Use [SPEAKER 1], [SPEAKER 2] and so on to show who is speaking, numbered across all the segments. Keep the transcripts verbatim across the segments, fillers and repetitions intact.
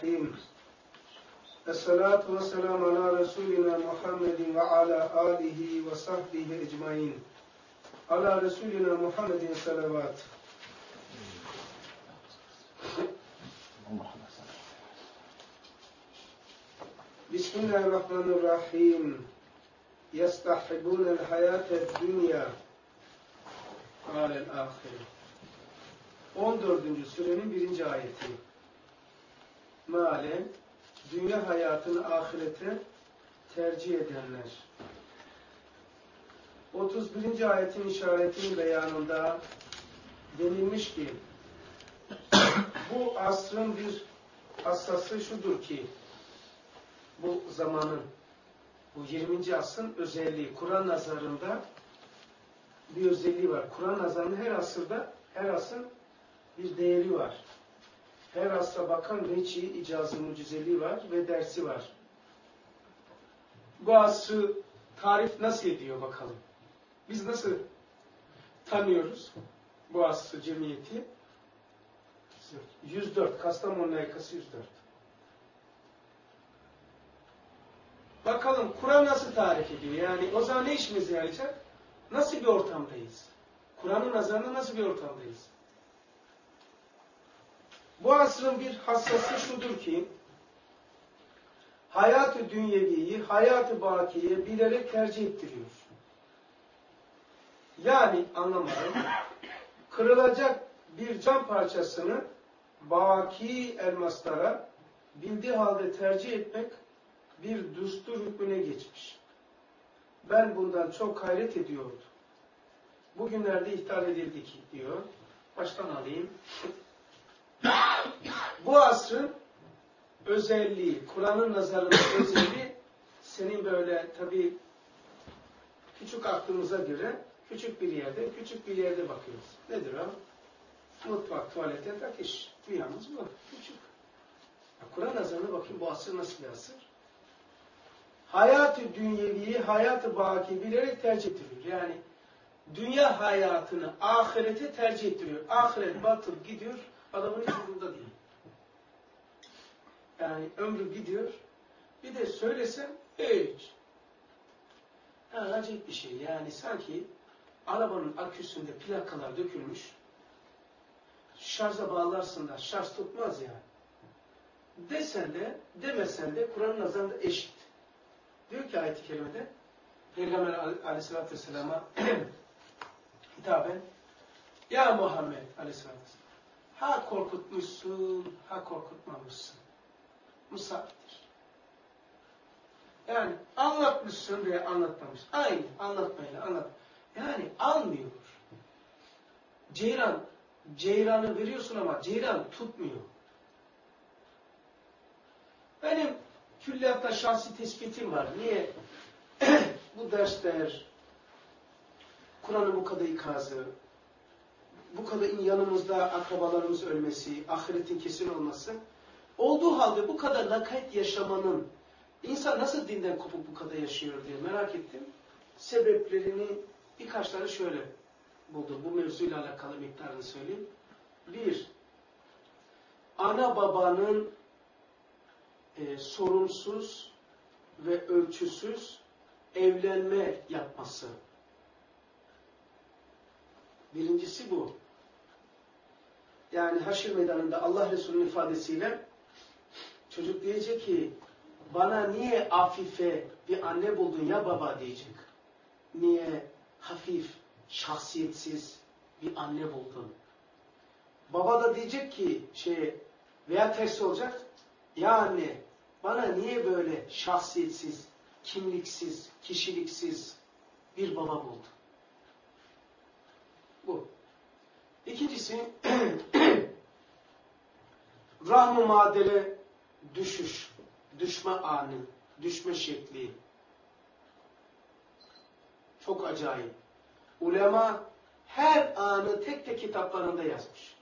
[SPEAKER 1] Esselatu ve selamu ala Resulina Muhammedin ve ala alihi ve sahbihi ecmain. Ala Resulina Muhammedin salavat. Bismillahirrahmanirrahim. Yestahibunel hayated dünya alel ahire. on dördüncü surenin birinci ayeti. Mealen, dünya hayatını ahirete tercih edenler. otuz birinci ayetin işaretinin beyanında denilmiş ki, bu asrın bir asası şudur ki, bu zamanın, bu yirminci asrın özelliği, Kur'an nazarında bir özelliği var. Kur'an nazarında her asırda, her asrın bir değeri var. Her asra bakan reçi, icazı, mucizeliği var ve dersi var. Bu asrı tarif nasıl ediyor bakalım? Biz nasıl tanıyoruz bu asrı, cemiyeti? yüz dört, Kastamonu layıkası yüz dört. Bakalım Kur'an nasıl tarif ediyor? Yani o zaman ne işimize yarayacak? Nasıl bir ortamdayız? Kur'an'ın nazarında nasıl bir ortamdayız? Bu asrın bir hassası şudur ki, hayat-ı dünyeviyi, hayat-ı bakiye bilerek tercih ettiriyor. Yani anlamadım, kırılacak bir cam parçasını baki elmaslara bildiği halde tercih etmek bir düstur hükmüne geçmiş. Ben bundan çok hayret ediyordum. Bugünlerde ithal edildi ki diyor. Baştan alayım. Bu asrın özelliği, Kur'an'ın nazarında özelliği, senin böyle tabii küçük aklımıza göre küçük bir yerde, küçük bir yerde bakıyoruz. Nedir o? Mutfak, tuvalete takış. Dünyamız bu. Küçük. Kur'an nazarına bakayım bu asır nasıl bir asır? Hayat-ı dünyeviyi, hayat-ı baki bilerek tercih ettiriyor. Yani dünya hayatını ahirete tercih ettiriyor. Ahiret batıp gidiyor, adamın hiç umurunda değil. Yani ömrü gidiyor, bir de söylesem hiç. Yani acayip bir şey. Yani sanki arabanın aküsünde plakalar dökülmüş, şarja bağlarsın da şarj tutmaz yani. Desen de, demesen de Kur'an'ın nazarında eşit. Diyor ki ayet-i kerimede, Peygamber aleyhissalatü vesselam'a hitaben, ya Muhammed aleyhissalatü vesselam, ha korkutmuşsun, ha korkutmamışsın. Musafir. Yani anlatmışsın veya anlatmamışsın. Aynı anlatmayla anlat. Yani almıyor. Ceyran, ceyranı veriyorsun ama ceyran tutmuyor. Benim külliyatta şahsi tespitim var. Niye? Bu dersler, Kur'an'ın bu kadar ikazı, bu kadar yanımızda akrabalarımız ölmesi, ahiretin kesin olması, olduğu halde bu kadar lakayt yaşamanın, insan nasıl dinden kopuk bu kadar yaşıyor diye merak ettim. Sebeplerini birkaç tane şöyle buldum. Bu mevzuyla alakalı miktarını söyleyeyim. Bir, ana babanın e, sorumsuz ve ölçüsüz evlenme yapması. Birincisi bu. Yani Haşr meydanında Allah Resulü'nün ifadesiyle çocuk diyecek ki, bana niye afife bir anne buldun ya baba diyecek. Niye hafif, şahsiyetsiz bir anne buldun? Baba da diyecek ki, şey veya tersi olacak, ya anne bana niye böyle şahsiyetsiz, kimliksiz, kişiliksiz bir baba buldun? Bu. İkincisi, rahm-ı madele düşüş, düşme anı, düşme şekli. Çok acayip. Ulema her anı tek tek kitaplarında yazmış.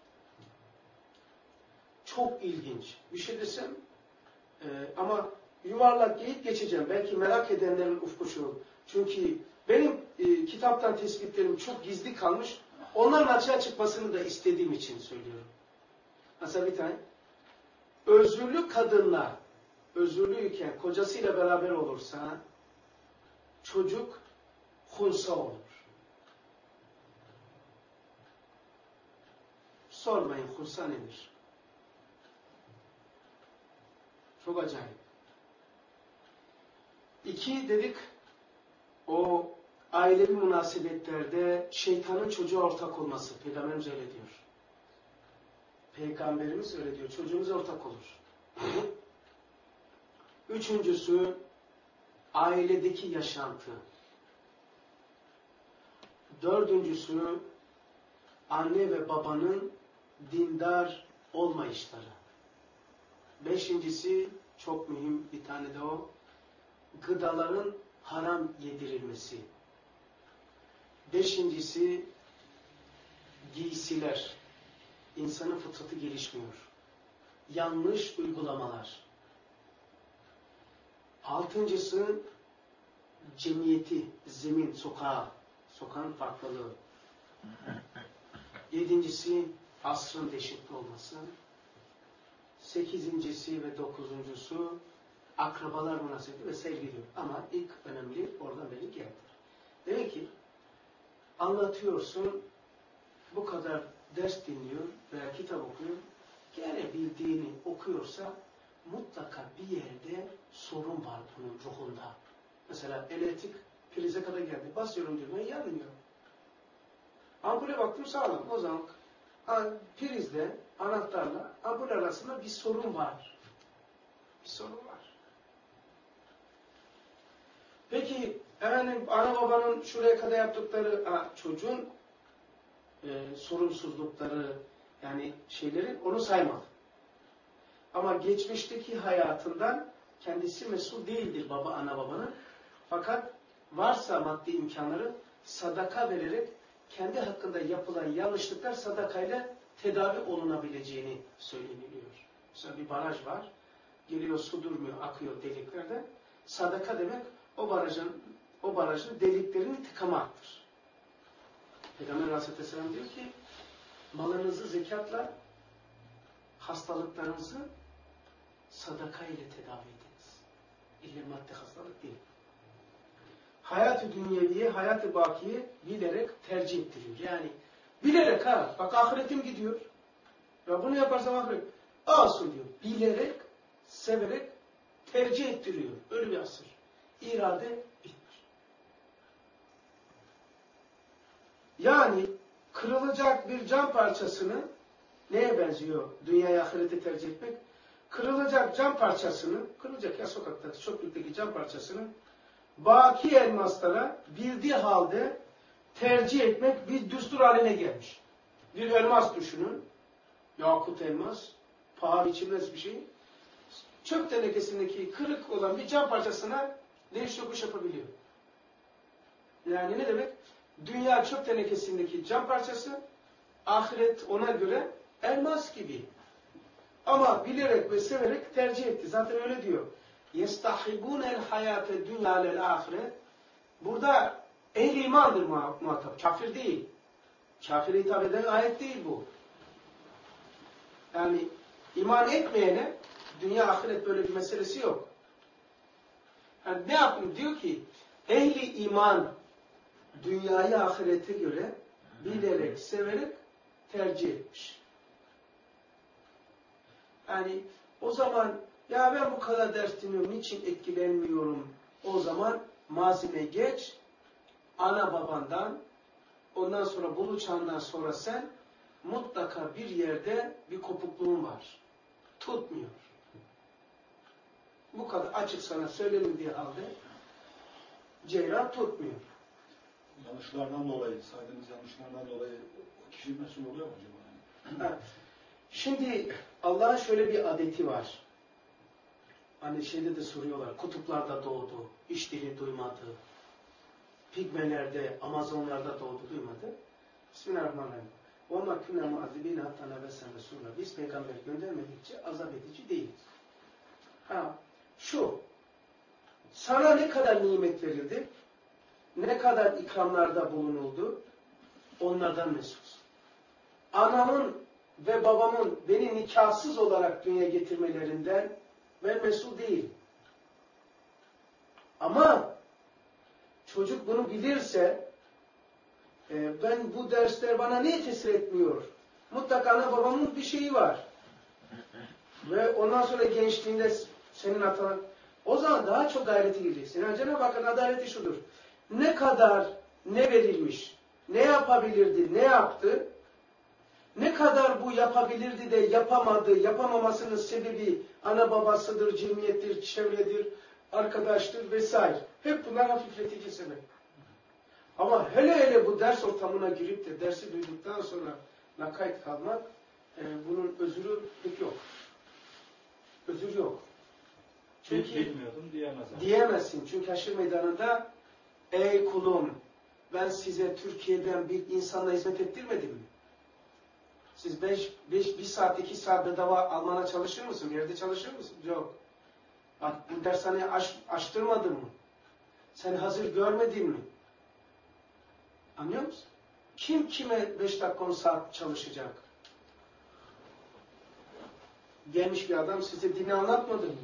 [SPEAKER 1] Çok ilginç. Bir şey desem e, ama yuvarlak geyip geçeceğim. Belki merak edenlerin ufku şu. Çünkü benim e, kitaptan tespitlerim çok gizli kalmış. Onların açığa çıkmasını da istediğim için söylüyorum. Mesela bir tane. özürlü kadınla, özürlüyken kocasıyla beraber olursa çocuk hunsa olur. Sormayın hunsa nedir? Çok acayip. İki dedik, o ailevi münasebetlerde şeytanın çocuğa ortak olması. Peygamberimiz öyle diyor. Peygamberimiz öyle diyor. Çocuğumuz ortak olur. Üçüncüsü, ailedeki yaşantı. Dördüncüsü, anne ve babanın dindar olmayışları. Beşincisi, çok mühim bir tane de o, gıdaların haram yedirilmesi. Beşincisi, giysiler. İnsanın fıtratı gelişmiyor. Yanlış uygulamalar. Altıncısı, cemiyeti, zemin, sokağı, sokağın farklılığı. Yedincisi, asrın deşifre olması. Sekizincisi ve dokuzuncusu, akrabalar münasebeti ve sevgi diyor. Ama ilk önemli oradan beri geldi. Demek ki anlatıyorsun, bu kadar ders dinliyor veya kitap okuyor, gene bildiğini okuyorsa mutlaka bir yerde sorun var bunun ruhunda. Mesela elektrik prize kadar geldi. Basıyorum diyor, yanmıyor. Ampule baktım sağlam. O zaman prizle, anahtarla ampul arasında bir sorun var. Bir sorun var. Peki efendim ana babanın şuraya kadar yaptıkları, ha, çocuğun e, sorumsuzlukları, yani şeyleri onu saymadı. Ama geçmişteki hayatından kendisi mesul değildir baba, ana babanın. Fakat varsa maddi imkanları sadaka vererek kendi hakkında yapılan yanlışlıklar sadakayla tedavi olunabileceğini söyleniliyor. Mesela bir baraj var. Geliyor, su durmuyor, akıyor deliklerden. Sadaka demek o barajın o barajın deliklerini tıkamaktır. Peygamber Aleyhisselam diyor ki, malınızı zekatla, hastalıklarınızı sadaka ile tedavi ediniz. İlle maddi hastalık değil. Hayat-ı dünyeviye, hayat-ı bakiye bilerek tercih ettiriyor. Yani bilerek ha, bak ahiretim gidiyor. Ya bunu yaparsam ahiret olsun diyor. Bilerek, severek tercih ettiriyor. Öyle bir asır. İrade bitmiş. Yani kırılacak bir cam parçasını, neye benziyor dünyayı ahirete tercih etmek? Kırılacak cam parçasını, kırılacak ya sokaktaki çöplükteki cam parçasını baki elmaslara bildiği halde tercih etmek bir düstur haline gelmiş. Bir elmas düşünün. Yakut elmas. Paha biçilmez bir şey. Çöp tenekesindeki kırık olan bir cam parçasına değiş tokuş yapabiliyor. Yani ne demek? Dünya çöp tenekesindeki cam parçası, ahiret ona göre elmas gibi. Ama bilerek ve severek tercih etti. Zaten öyle diyor. يَسْتَحِبُونَ الْحَيَاةَ الدُّنْيَا لَلْآخِرَةِ. Burada ehl-i imandır muhatap. Kafir değil. Kafire hitap eden ayet değil bu. Yani iman etmeyene dünya ahiret böyle bir meselesi yok. Yani ne yapayım? Diyor ki ehli iman dünyayı ahirete göre bilerek, severek tercih etmiş. Yani o zaman ya ben bu kadar ders dinliyorum, niçin etkilenmiyorum? O zaman mazime geç, ana babandan, ondan sonra bulu çağından sonra sen mutlaka bir yerde bir kopukluğun var. Tutmuyor. Bu kadar açık sana söylenildiği halde ceyran tutmuyor.
[SPEAKER 2] Yanlışlardan dolayı, saydığımız yanlışlardan dolayı o kişi mesul oluyor mu acaba?
[SPEAKER 1] Evet. Şimdi Allah'ın şöyle bir adeti var. Hani şeyde de soruyorlar, kutuplarda doğdu, hiç dili duymadı. Pigmelerde, Amazonlarda doğdu, duymadı. Bismillahirrahmanirrahim. وَمَا كُنَّا مُعَذِّبِينَ حَتَّى نَبَسَّ رَسُولًا. Biz peygamber göndermedikçe azap edici değiliz. Ha, şu, sana ne kadar nimet verildi, ne kadar ikramlarda bulunuldu, onlardan mesulsun. Ananın ve babamın beni nikahsız olarak dünyaya getirmelerinden ben mesul değilim. Ama çocuk bunu bilirse e, ben bu dersler bana niye tesir etmiyor? Mutlaka ana babamın bir şeyi var. Ve ondan sonra gençliğinde senin atan o zaman daha çok gayreti gireceksin. Yani Cenab-ı Hakk'ın adaleti şudur. Ne kadar ne verilmiş, ne yapabilirdi, ne yaptı, ne kadar bu yapabilirdi de yapamadı, yapamamasının sebebi ana babasıdır, cemiyettir, çevredir, arkadaştır vesaire. Hep bunlar hafifletici sebep. Ama hele hele bu ders ortamına girip de dersi duyduktan sonra lakayt kalmak, e, bunun özürü pek yok. Özür yok.
[SPEAKER 3] Çünkü bilmiyordum diyemez.
[SPEAKER 1] Diyemezsin. Çünkü haşr meydanında ey kulum ben size Türkiye'den bir insanla hizmet ettirmedim mi? Siz beş, beş, bir saat, iki saat bedava Alman'a çalışır mısın? Bir yerde çalışır mısın? Yok. Bak bu dershaneyi aç, açtırmadın mı? Sen hazır görmedin mi? Anlıyor musun? Kim kime beş dakika on saat çalışacak? Gelmiş bir adam size dini anlatmadı mı?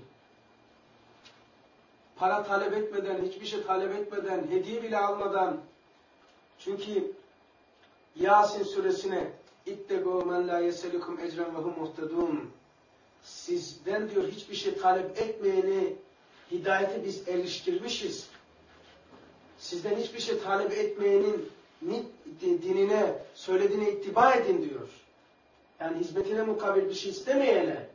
[SPEAKER 1] Para talep etmeden, hiçbir şey talep etmeden, hediye bile almadan. Çünkü Yasin suresine İttegû men lâ yeselukum ecren ve hum muhtedûn. Sizden diyor hiçbir şey talep etmeyeni hidayete biz eriştirmişiz. Sizden hiçbir şey talep etmeyenin dinine, söylediğine ittiba edin diyor. Yani hizmetine mukabil bir şey istemeyene.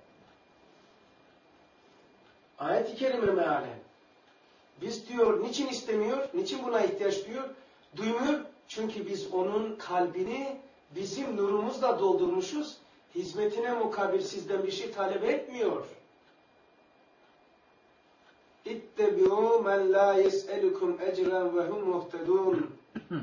[SPEAKER 1] Ayet-i kerime mealen. Biz diyor niçin istemiyor, niçin buna ihtiyaç duyuyor? Duymuyor. Çünkü biz onun kalbini bizim nurumuzla doldurmuşuz. Hizmetine mukabil sizden bir şey talep etmiyor. İttebi'û men lâ yes'elukum ecren ve hum muhtedûn.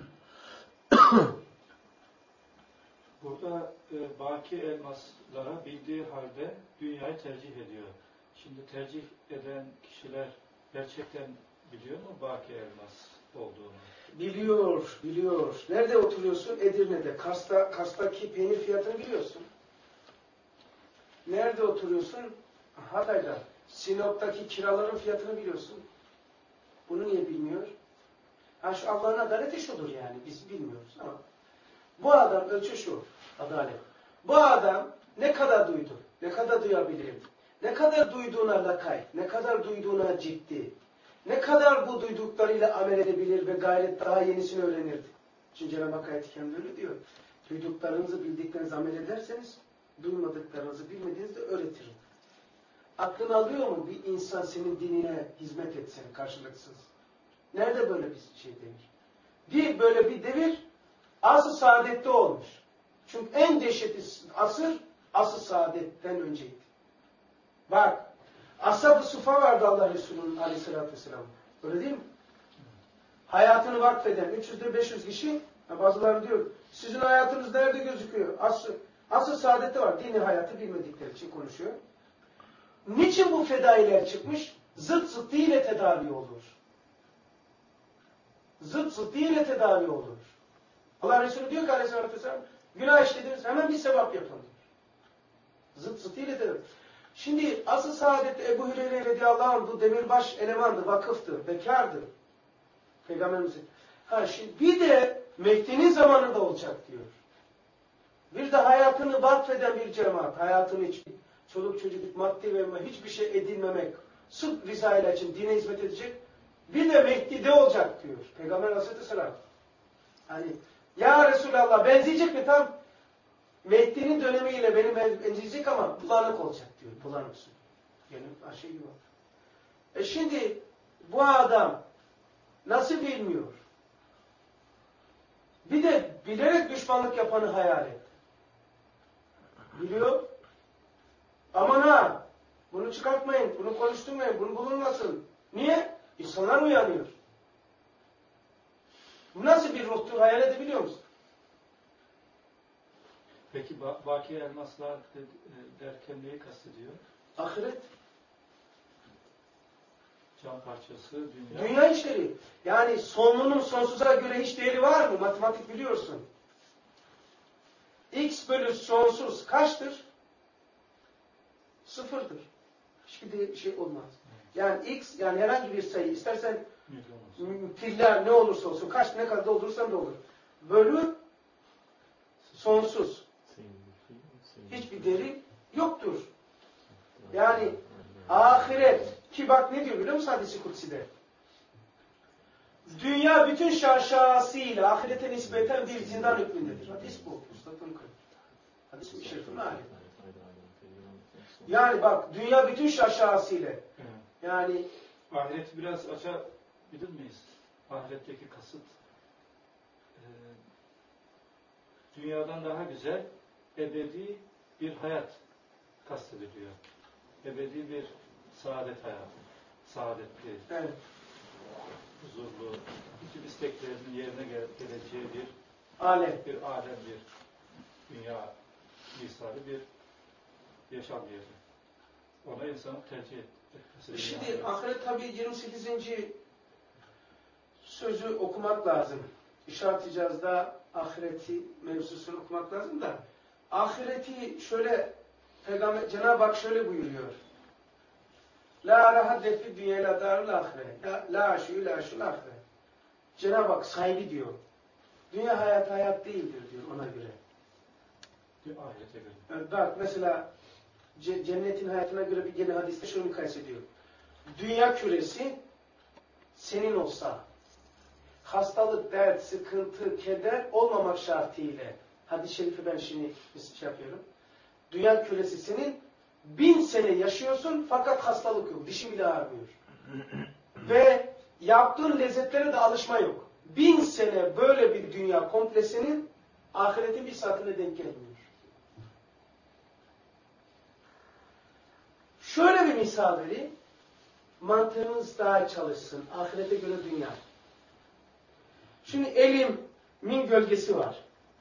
[SPEAKER 3] Burada e, baki elmaslara bildiği halde dünyayı tercih ediyor. Şimdi tercih eden kişiler gerçekten biliyor mu baki elmas olduğunu?
[SPEAKER 1] Biliyor, biliyor. Nerede oturuyorsun? Edirne'de. Kars'ta, Kars'taki peynir fiyatını biliyorsun. Nerede oturuyorsun? Hatay'da. Sinop'taki kiraların fiyatını biliyorsun. Bunu niye bilmiyor? Ha şu Allah'ın adaleti şudur yani. Biz bilmiyoruz ama. Bu adam ölçü şu. Adalet. Bu adam ne kadar duydu? Ne kadar duyabilirim? Ne kadar duyduğuna lakay? Ne kadar duyduğuna ciddi? Ne kadar bu duyduklarıyla amel edebilir ve gayret daha yenisini öğrenirdi? Çünkü Cenab-ı Hak ayet-i kerimde öyle diyor. Duyduklarınızı bildiklerinizi amel ederseniz duymadıklarınızı bilmediğinizde öğretirim. Aklın alıyor mu bir insan senin dinine hizmet etsin karşılıksız? Nerede böyle bir şey denir? Bir böyle bir devir asr-ı saadette olmuş. Çünkü en dehşetli asır asr-ı saadetten önceydi. Bak Ashab-ı Sufa vardı Allah Resulü'nün aleyhissalatü vesselam. Öyle değil mi? Hayatını vakfeden üç yüzde beş yüz kişi, bazıları diyor, sizin hayatınız nerede gözüküyor? Asr, asr saadette var. Dini hayatı bilmedikleri için konuşuyor. Niçin bu fedailer çıkmış? Zıt zıttıyla tedavi olur. Zıt zıttıyla tedavi olur. Allah Resulü diyor ki aleyhissalatü vesselam, günah işlediniz hemen bir sevap yapın diyor. Zıt zıttıyla tedavi. Şimdi asıl saadette Ebu Hüreyre radıyallahu anh bu demirbaş elemandı, vakıftı, bekardı. Peygamberimizin. Ha şimdi bir de Mehdi'nin zamanında olacak diyor. Bir de hayatını vakfeden bir cemaat, hayatını için çoluk çocuk maddi ve hiçbir şey edinmemek, sırf Risale için dine hizmet edecek. Bir de Mehdi'de olacak diyor. Peygamber Aleyhisselam. Hani ya Resulallah benzeyecek mi tam? Mehdi'nin dönemiyle benim benzeyecek ama bulanık olacak diyor. Bulanıksın. Yani şey gibi. E şimdi bu adam nasıl bilmiyor? Bir de bilerek düşmanlık yapanı hayal et. Biliyor. Aman ha! Bunu çıkartmayın, bunu konuşturmayın, bunu bulunmasın. Niye? İnsanlar uyanıyor. Bu nasıl bir ruhtur hayal edebiliyor musun?
[SPEAKER 3] Peki ba baki elmaslar derken neyi kastediyor?
[SPEAKER 1] Ahiret.
[SPEAKER 3] Can parçası, dünya.
[SPEAKER 1] Dünya işleri. Yani sonlunun sonsuza göre hiç değeri var mı? Matematik biliyorsun. X bölü sonsuz kaçtır? Sıfırdır. Hiçbir de şey olmaz. Yani X, yani herhangi bir sayı, istersen piller ne olursa olsun, kaç ne kadar doldurursan da olur. Bölü sonsuz. Hiçbir değeri yoktur. Yani ahiret, ki bak ne diyor biliyor musun hadis-i kutsi'de? Dünya bütün şaşasıyla ahirete nispeten bir zindan hükmündedir. Hadis bu. Hadis-i şerifin hali. Yani bak, dünya bütün şaşasıyla. Yani
[SPEAKER 3] ahireti biraz açabilir miyiz? Ahiretteki kasıt e, dünyadan daha güzel, ebedi bir hayat kastediliyor. Ebedi bir saadet hayatı. Saadetli,
[SPEAKER 1] evet.
[SPEAKER 3] huzurlu, bütün isteklerinin yerine geleceği bir
[SPEAKER 1] alem,
[SPEAKER 3] bir alem, bir dünya misali bir yaşam yeri. Ona insanın tercih etmesi.
[SPEAKER 1] Şimdi ahiret tabii yirmi sekizinci sözü okumak lazım. İşaret-i Caz'da ahireti mevzusunu okumak lazım da ahireti şöyle Peygamber Cenab-ı Hak şöyle buyuruyor. La rahadde fi dünya la darul ahiret. La la aşu la aşul ahiret. Cenab-ı Hak sahibi diyor. Dünya hayat hayat değildir diyor ona göre.
[SPEAKER 3] Ahirete göre.
[SPEAKER 1] Yani bak mesela cennetin hayatına göre bir gene hadiste şunu kastediyor. Dünya küresi senin olsa hastalık, dert, sıkıntı, keder olmamak şartıyla hadis-i şerifi ben şimdi şey yapıyorum. Dünya küresi senin bin sene yaşıyorsun fakat hastalık yok. Dişi bile ağrmıyor. Ve yaptığın lezzetlere de alışma yok. Bin sene böyle bir dünya komple senin ahiretin bir saatine denk gelmiyor. Şöyle bir misal vereyim. Mantığınız daha çalışsın. Ahirete göre dünya. Şimdi elimin gölgesi var.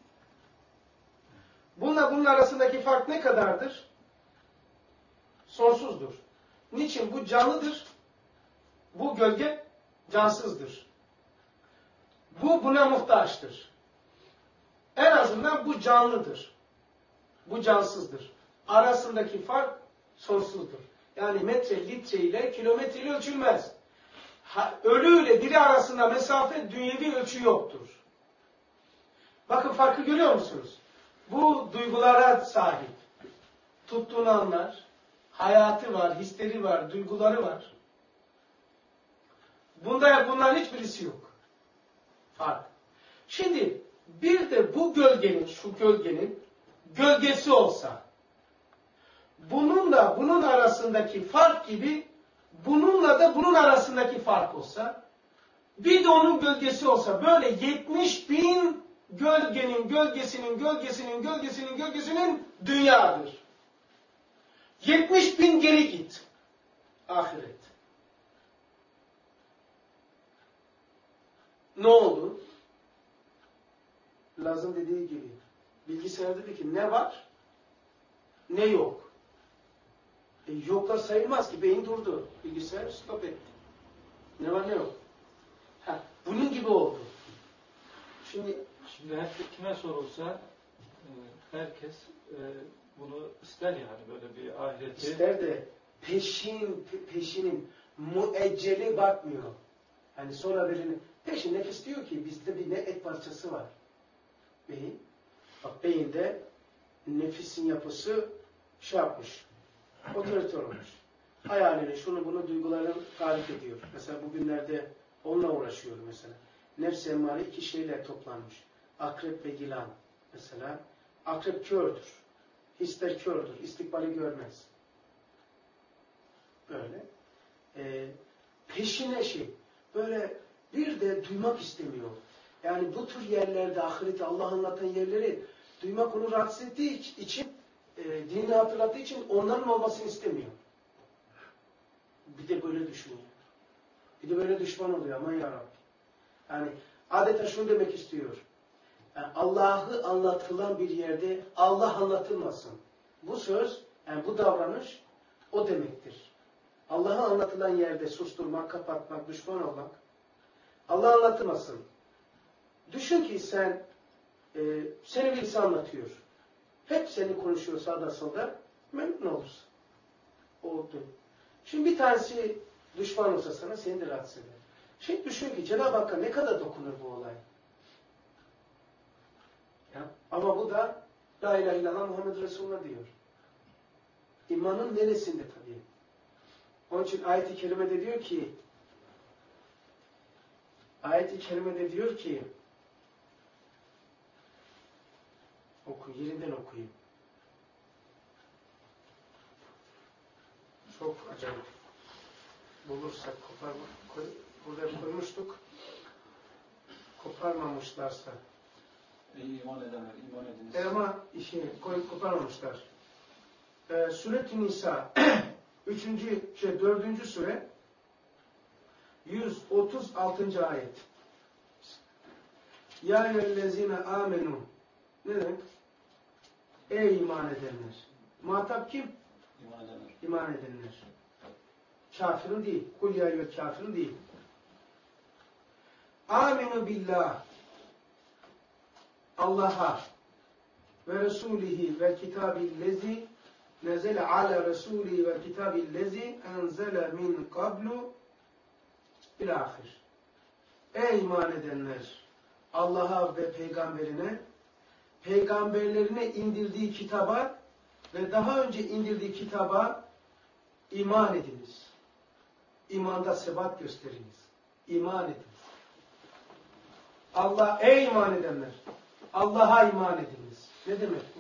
[SPEAKER 1] Bununla bunun arasındaki fark ne kadardır? Sonsuzdur. Niçin? Bu canlıdır. Bu gölge cansızdır. Bu buna muhtaçtır. En azından bu canlıdır. Bu cansızdır. Arasındaki fark sonsuzdur. Yani metre, litre ile kilometre ile ölçülmez. Ha, ölü ile diri arasında mesafe dünyevi ölçü yoktur. Bakın farkı görüyor musunuz? Bu duygulara sahip. Tuttuğunu anlar. Hayatı var, hisleri var, duyguları var. Bunda bunların hiçbirisi yok. Fark. Şimdi bir de bu gölgenin, şu gölgenin gölgesi olsa, bununla bunun arasındaki fark gibi bununla da bunun arasındaki fark olsa, bir de onun gölgesi olsa, böyle yetmiş bin gölgenin gölgesinin gölgesinin gölgesinin gölgesinin dünyadır. yetmiş bin geri git. Ahiret. Ne oldu? Lazım dediği gibi. Bilgisayar dedi ki ne var? Ne yok? E, yoklar sayılmaz ki. Beyin durdu. Bilgisayar stop etti. Ne var ne yok? Ha, bunun gibi oldu. Şimdi
[SPEAKER 3] Şimdi her kime sorulsa herkes bunu ister yani böyle bir ahireti.
[SPEAKER 1] İster de peşin peşinin müecceli bakmıyor. Hani sonra birini peşin nefis diyor ki bizde bir ne et parçası var. Beyin. Bak beyinde nefisin yapısı şey yapmış. Otoriter olmuş. Hayalini, şunu bunu duygularını tarif ediyor. Mesela bugünlerde onunla uğraşıyor mesela. Nefs-i emmare iki şeyle toplanmış. Akrep ve yılan. Mesela akrep kördür. Hisler kördür. İstikbali görmez. Böyle. Ee, peşine şey. Böyle bir de duymak istemiyor. Yani bu tür yerlerde ahireti Allah anlatan yerleri duymak onu rahatsız ettiği için e, dinini hatırlattığı için onların olmasını istemiyor. Bir de böyle düşünüyor. Bir de böyle düşman oluyor. Aman yarabbim. Yani adeta şunu demek istiyor. Yani Allah'ı anlatılan bir yerde Allah anlatılmasın. Bu söz, yani bu davranış o demektir. Allah'ı anlatılan yerde susturmak, kapatmak, düşman olmak. Allah anlatılmasın. Düşün ki sen, e, seni birisi anlatıyor. hep seni konuşuyor sağda solda, memnun olursun. Oldu. Şimdi bir tanesi düşman olsa sana seni de rahatsız eder. Şimdi düşün ki Cenab-ı Hakk'a ne kadar dokunur bu olay. Ya, ama bu da La ilahe illallah Muhammed Resulullah diyor. İmanın neresinde tabii? Onun için ayet-i kerimede diyor ki ayet-i kerimede diyor ki oku, yerinden okuyayım. Çok acayip. Bulursak koparma, koy, burada koymuştuk. Koparmamışlarsa.
[SPEAKER 2] Ey iman edenler, iman ediniz.
[SPEAKER 1] E ama işi koy, koparmamışlar. Ee, Sure-i Nisa üçüncü, şey, dördüncü sure yüz otuz altıncı ayet. Ya eyyühellezine amenu. Ne demek? Ey iman edenler. Muhatap kim?
[SPEAKER 2] İman edenler.
[SPEAKER 1] İman edenler. Kafirin değil. Kul ya eyyühel kafirin değil. Aminu billah. Allah'a ve Resulihi ve kitabillezi nezele ala Resulihi ve kitabillezi enzele min kablu ilahir. Ey iman edenler! Allah'a ve peygamberine, peygamberlerine indirdiği kitaba ve daha önce indirdiği kitaba iman ediniz. İmanda sebat gösteriniz. İman ediniz. Allah, ey iman edenler! Allah'a iman ediniz. Ne demek bu?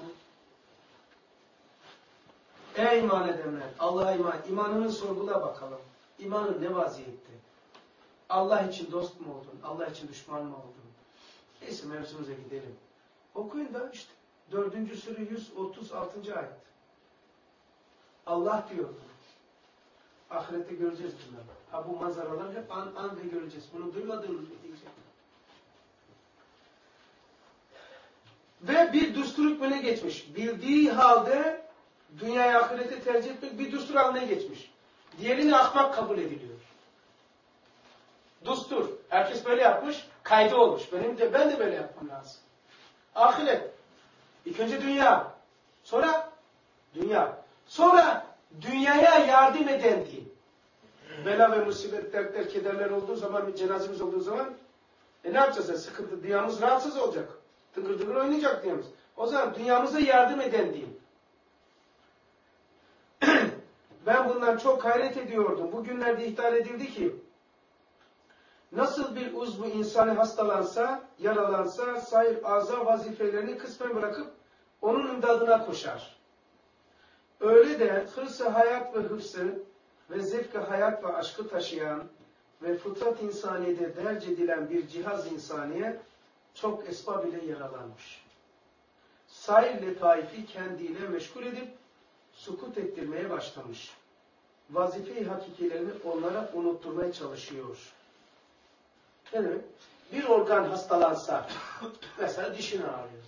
[SPEAKER 1] Ey iman edenler! Allah'a iman. İmanını sorgula bakalım. İmanın ne vaziyette? Allah için dost mu oldun? Allah için düşman mı oldun? Neyse mevzumuza gidelim. Okuyun da işte. Dördüncü sure yüz otuz altıncı ayet. Allah diyor. Ahirette göreceğiz bunları. Ha bu manzaralar hep an, an ve göreceğiz. Bunu duymadığımız mı diyecek? Ve bir düstur hükmüne geçmiş. Bildiği halde dünyayı ahirete tercih etmek bir düstur haline geçmiş. Diğerini ahmak kabul ediliyor. Düstur. Herkes böyle yapmış, kaydı olmuş. Benim de ben de böyle yapmam lazım. Ahiret. İlk önce dünya. Sonra dünya. Sonra dünyaya yardım eden din. Bela ve musibet, dertler, kederler olduğu zaman, bir cenazemiz olduğu zaman e ne yapacağız? Yani sıkıntı, dünyamız rahatsız olacak. Tıkır tıkır oynayacak dünyamız. O zaman dünyamıza yardım eden din. Ben bundan çok hayret ediyordum. Bugünlerde ihtar edildi ki nasıl bir uzvu insanı hastalansa, yaralansa, sair azâ vazifelerini kısmen bırakıp onun imdadına koşar. Öyle de hırsı hayat ve hırsı ve zevk-i hayat ve aşkı taşıyan ve fıtrat insaniyede derc edilen bir cihaz insaniye çok esbab ile yaralanmış. Sair letaifi kendiyle meşgul edip sukut ettirmeye başlamış. Vazife-i hakikilerini onlara unutturmaya çalışıyor. Yani bir organ hastalansa, mesela dişini ağrıyor.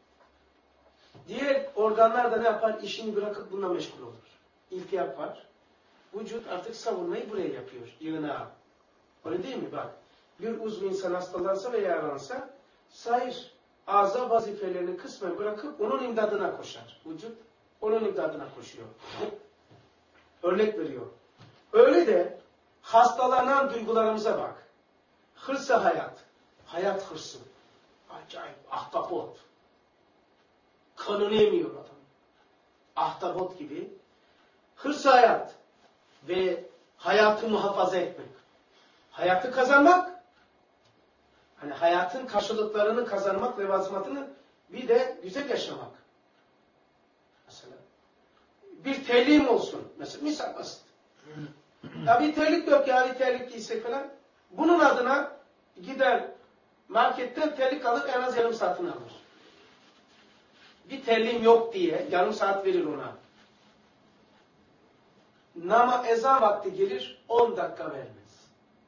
[SPEAKER 1] Diğer organlar da ne yapar? İşini bırakıp bununla meşgul olur. İltihap var. Vücut artık savunmayı buraya yapıyor. Yığına. Öyle değil mi? Bak. Bir uzvu insan hastalansa veya yaralansa, sair azâ vazifelerini kısmen bırakıp onun imdadına koşar. Vücut onun imdadına koşuyor. Örnek veriyor. Öyle de hastalanan duygularımıza bak. Hırsı hayat. Hayat hırsı. Acayip. Ahtapot. Kanını emiyor adam. Ahtapot gibi. Hırsı hayat. Ve hayatı muhafaza etmek. Hayatı kazanmak. Hani hayatın karşılıklarını kazanmak, levazımatını bir de güzel yaşamak. Mesela. Bir terliğim olsun. Mesela misal basit. Ya bir terlik yok ya bir terlik giysek falan. Bunun adına gider marketten terlik alır en az yarım saatini alır. Bir terliğim yok diye yarım saat verir ona. Nama ezan vakti gelir on dakika vermez.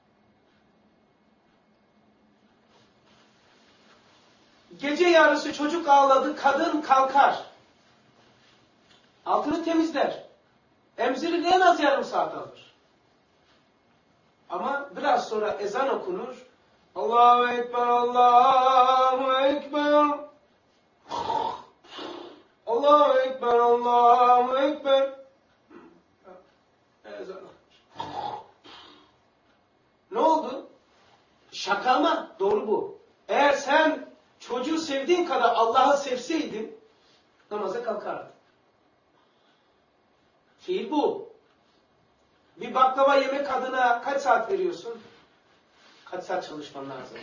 [SPEAKER 1] Gece yarısı çocuk ağladı, kadın kalkar. Altını temizler. Emzirir en az yarım saat alır. Ama biraz sonra ezan okunur. Allahu Ekber, Allahu Ekber. Allahu Ekber, Allahu Ekber. Ezan. Ne oldu? Şaka mı? Doğru bu. Eğer sen çocuğu sevdiğin kadar Allah'ı sevseydin namaza kalkardın. Fiil bu. Bir baklava yemek adına kaç saat veriyorsun? Kaç saat çalışman lazım?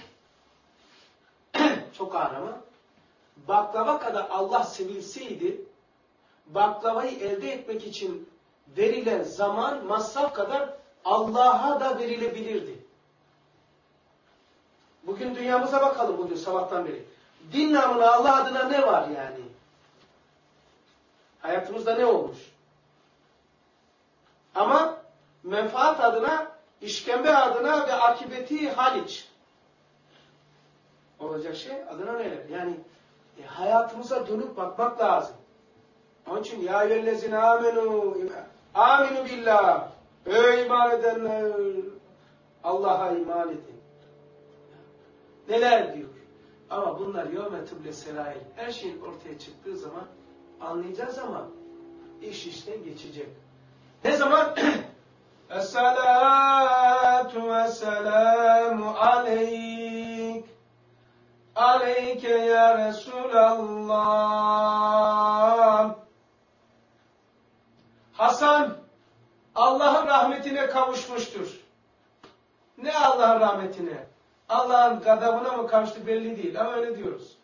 [SPEAKER 1] Çok ağır ama. Baklava kadar Allah sevilseydi, baklavayı elde etmek için verilen zaman, masraf kadar Allah'a da verilebilirdi. Bugün dünyamıza bakalım bugün sabahtan beri. Din namına Allah adına ne var yani? Hayatımızda ne olmuş? Ama menfaat adına, işkembe adına ve akıbeti haliç. Olacak şey adına neler? Yani e, hayatımıza dönüp bakmak lazım. Onun için ya eyyühellezine amenu aminu billah. Ey iman edenler, Allah'a iman edin. Neler diyor? Ama bunlar yevme tüble serail. Her şeyin ortaya çıktığı zaman anlayacağız ama iş işten geçecek. Ne zaman? Es-salatu ve-selamu aleyk. Aleyke ya Resulallah. Hasan Allah'ın rahmetine kavuşmuştur. Ne Allah'ın rahmetine? Allah'ın gadabına mı kavuştu belli değil ama öyle diyoruz.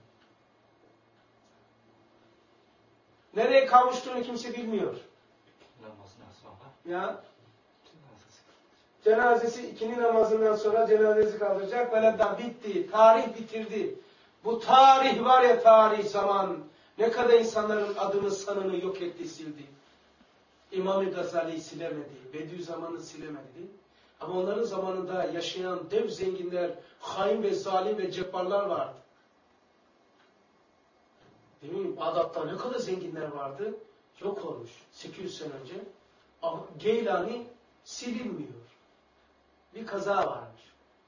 [SPEAKER 1] Nereye kavuştuğunu kimse bilmiyor.
[SPEAKER 3] Namazından sonra.
[SPEAKER 1] Ya.
[SPEAKER 3] Cenazesi.
[SPEAKER 1] Cenazesi ikindi namazından sonra cenazesi kaldıracak. Böyle da bitti. Tarih bitirdi. Bu tarih var ya tarih zaman. Ne kadar insanların adını sanını yok etti sildi. İmam-ı Gazali'yi silemedi. Bediüzzaman'ı silemedi. Ama onların zamanında yaşayan dev zenginler, hain ve zalim ve cebbarlar vardı. Değil mi? Bağdat'ta ne kadar zenginler vardı? Yok olmuş. sekiz yüz sene önce. Ama Geylani silinmiyor. Bir kaza varmış.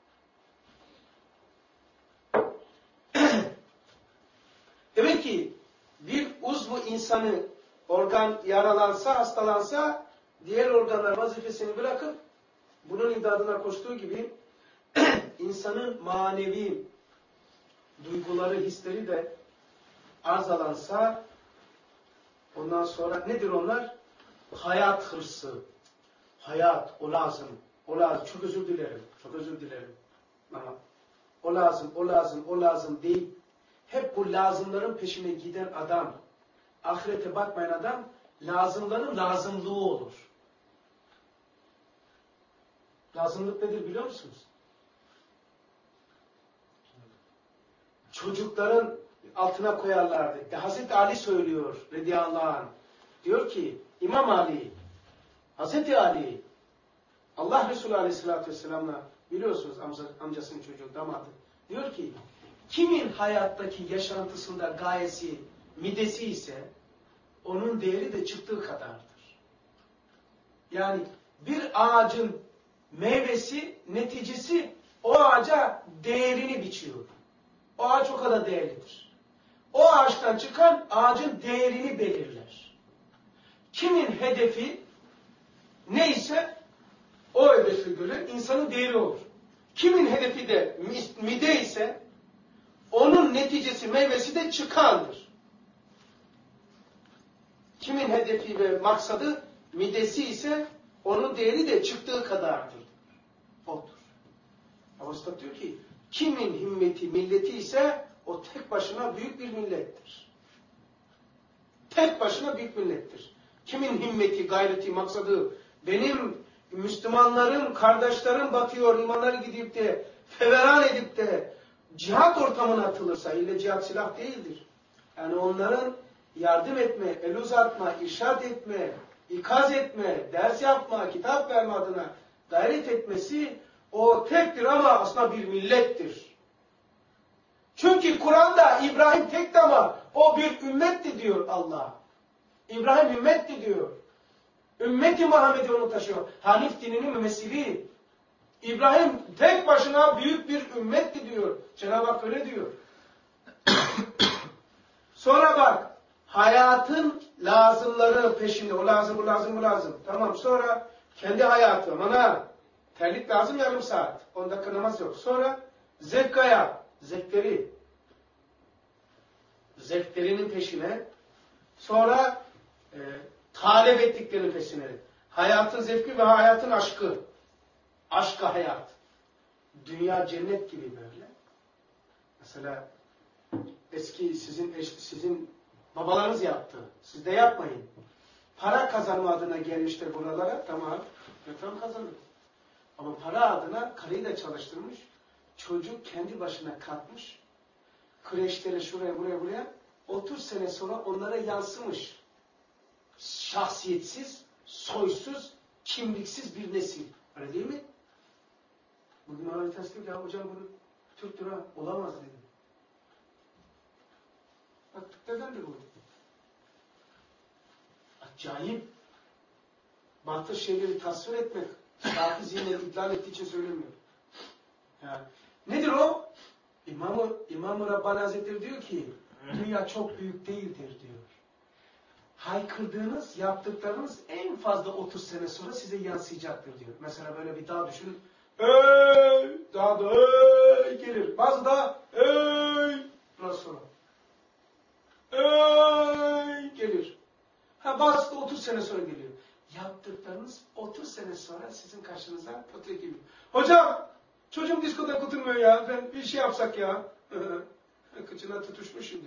[SPEAKER 1] Demek ki bir uzvu insanı organ yaralansa, hastalansa diğer organlar vazifesini bırakıp bunun imdadına koştuğu gibi insanın manevi duyguları, hisleri de arızalansa ondan sonra nedir onlar? Hayat hırsı. Hayat, o lazım. O lazım. Çok özür dilerim. Çok özür dilerim. Ama o lazım, o lazım, o lazım değil. Hep bu lazımların peşine giden adam, ahirete bakmayan adam, lazımların lazımlığı olur. Lazımlık nedir biliyor musunuz? Çocukların altına koyarlardı. Hazreti Ali söylüyor radıyallahu anh. Diyor ki İmam Ali, Hazreti Ali, Allah Resulü Aleyhisselatü Vesselam'la biliyorsunuz amca, amcasının çocuğu, damadı. Diyor ki kimin hayattaki yaşantısında gayesi, midesi ise onun değeri de çıktığı kadardır. Yani bir ağacın meyvesi, neticesi o ağaca değerini biçiyor. O ağaç o kadar değerlidir. O ağaçtan çıkan ağacın değerini belirler. Kimin hedefi neyse o hedefe göre insanın değeri olur. Kimin hedefi de mide ise onun neticesi, meyvesi de çıkandır. Kimin hedefi ve maksadı midesi ise onun değeri de çıktığı kadardır. Odur. Avustat diyor ki kimin himmeti, milleti ise o tek başına büyük bir millettir. Tek başına büyük millettir. Kimin himmeti, gayreti, maksadı benim Müslümanların, kardeşlerim batıyor, imanları gidip de feveran edip de cihat ortamına atılırsa, ille cihat silah değildir. Yani onların yardım etme, el uzatma, irşad etme, ikaz etme, ders yapma, kitap verme adına gayret etmesi o tektir ama aslında bir millettir. Çünkü Kur'an'da İbrahim tekti ama o bir ümmetti diyor Allah. İbrahim ümmetti diyor. Ümmeti Muhammed'i onu taşıyor. Hanif dininin mümessili. İbrahim tek başına büyük bir ümmetti diyor. Cenab-ı Hak öyle diyor. Sonra bak, hayatın lazımları peşinde. O lazım, bu lazım, bu lazım. Tamam, sonra kendi hayatı. Bana terlik lazım yarım saat. on dakika namaz yok. Sonra zevk hayat. Zevkleri. Zevklerinin peşine. Sonra e, talep ettiklerinin peşine. Hayatın zevki ve hayatın aşkı. Aşka hayat. Dünya cennet gibi böyle. Mesela eski sizin eş, sizin babalarınız yaptı. Siz de yapmayın. Para kazanma adına gelmişler buralara. Tamam. Tam kazanır. Ama para adına karıyı da çalıştırmış. Çocuk kendi başına kalkmış. Kreşleri şuraya buraya buraya. otuz sene sonra onlara yansımış. Şahsiyetsiz, soysuz, kimliksiz bir nesil. Öyle değil mi? Bugün bana bir tanesi diyor ki ya hocam bunu Türk lira olamaz dedi. Bak nedendir bu? Acayip. Batı şeyleri tasvir etmek, saati zihinleri idlal ettiği için söylemiyor. Yani, nedir o? İmam-ı İmam-ı Rabbani Hazretleri diyor ki, dünya çok büyük değildir diyor. Haykırdığınız, yaptıklarınız en fazla otuz sene sonra size yansıyacaktır diyor. Mesela böyle bir dağ düşünün. Ey! Dağda ey! Gelir. Bazı da ey! Biraz sonra. Ey! Gelir. Ha bazısı da otuz sene sonra geliyor. Yaptıklarınız otuz sene sonra sizin karşınıza fotoğraf gibi. Hocam! Çocuğum diskoda kuturmuyor ya. Ben bir şey yapsak ya. Kıçına tutuşmuş şimdi.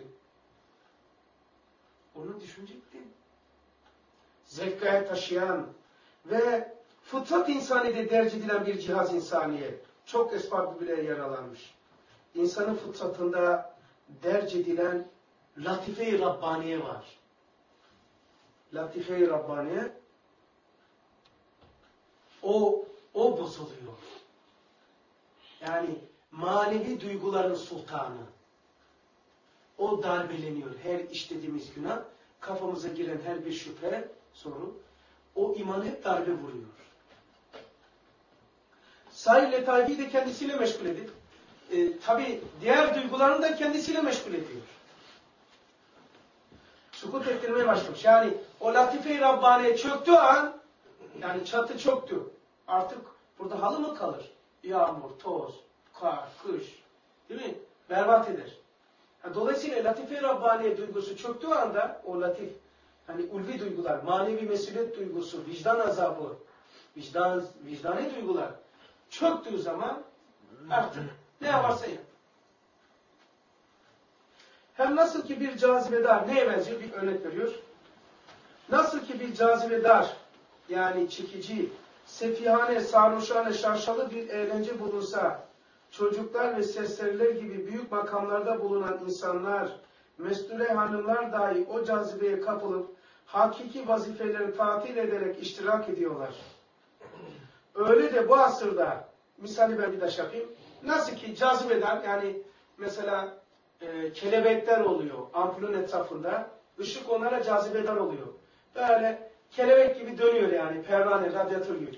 [SPEAKER 1] Onu düşünecekti. Zevkaya taşıyan ve fıtrat insaniye derc edilen bir cihaz insaniye. Çok esbabı bile yer alanmış. İnsanın fıtratında derc edilen latife-i Rabbaniye var. Latife-i Rabbaniye o, o bozuluyor. Yani manevi duyguların sultanı. O darbeleniyor. Her işlediğimiz günah, kafamıza giren her bir şüphe, sorun, o imanı hep darbe vuruyor. Sahil letaifi de kendisiyle meşgul edip, e, tabi diğer duygularını da kendisiyle meşgul ediyor. Sukut ettirmeye başlamış. Yani o latife-i Rabbaniye çöktüğü an, yani çatı çöktü. Artık burada halı mı kalır? Yağmur, toz, kar, kış, değil mi? Berbat eder. Dolayısıyla latife-i Rabbaniye duygusu çöktüğü anda, o latif, hani ulvi duygular, manevi mesuliyet duygusu, vicdan azabı, vicdan, vicdani duygular çöktüğü zaman artık ne yaparsa yap. Hem nasıl ki bir cazibedar, neye benziyor? Bir örnek veriyor. Nasıl ki bir cazibedar, yani çekici, sefihane, sarhoşane, şarşalı bir eğlence bulunsa, çocuklar ve serseriler gibi büyük makamlarda bulunan insanlar, mesture hanımlar dahi o cazibeye kapılıp, hakiki vazifeleri tatil ederek iştirak ediyorlar. Öyle de bu asırda, misali ben bir de yapayım, nasıl ki cazibeden, yani mesela e, kelebekler oluyor ampulün etrafında, ışık onlara cazibedar oluyor. Böyle kelebek gibi dönüyor yani, pervane, radyatör gibi.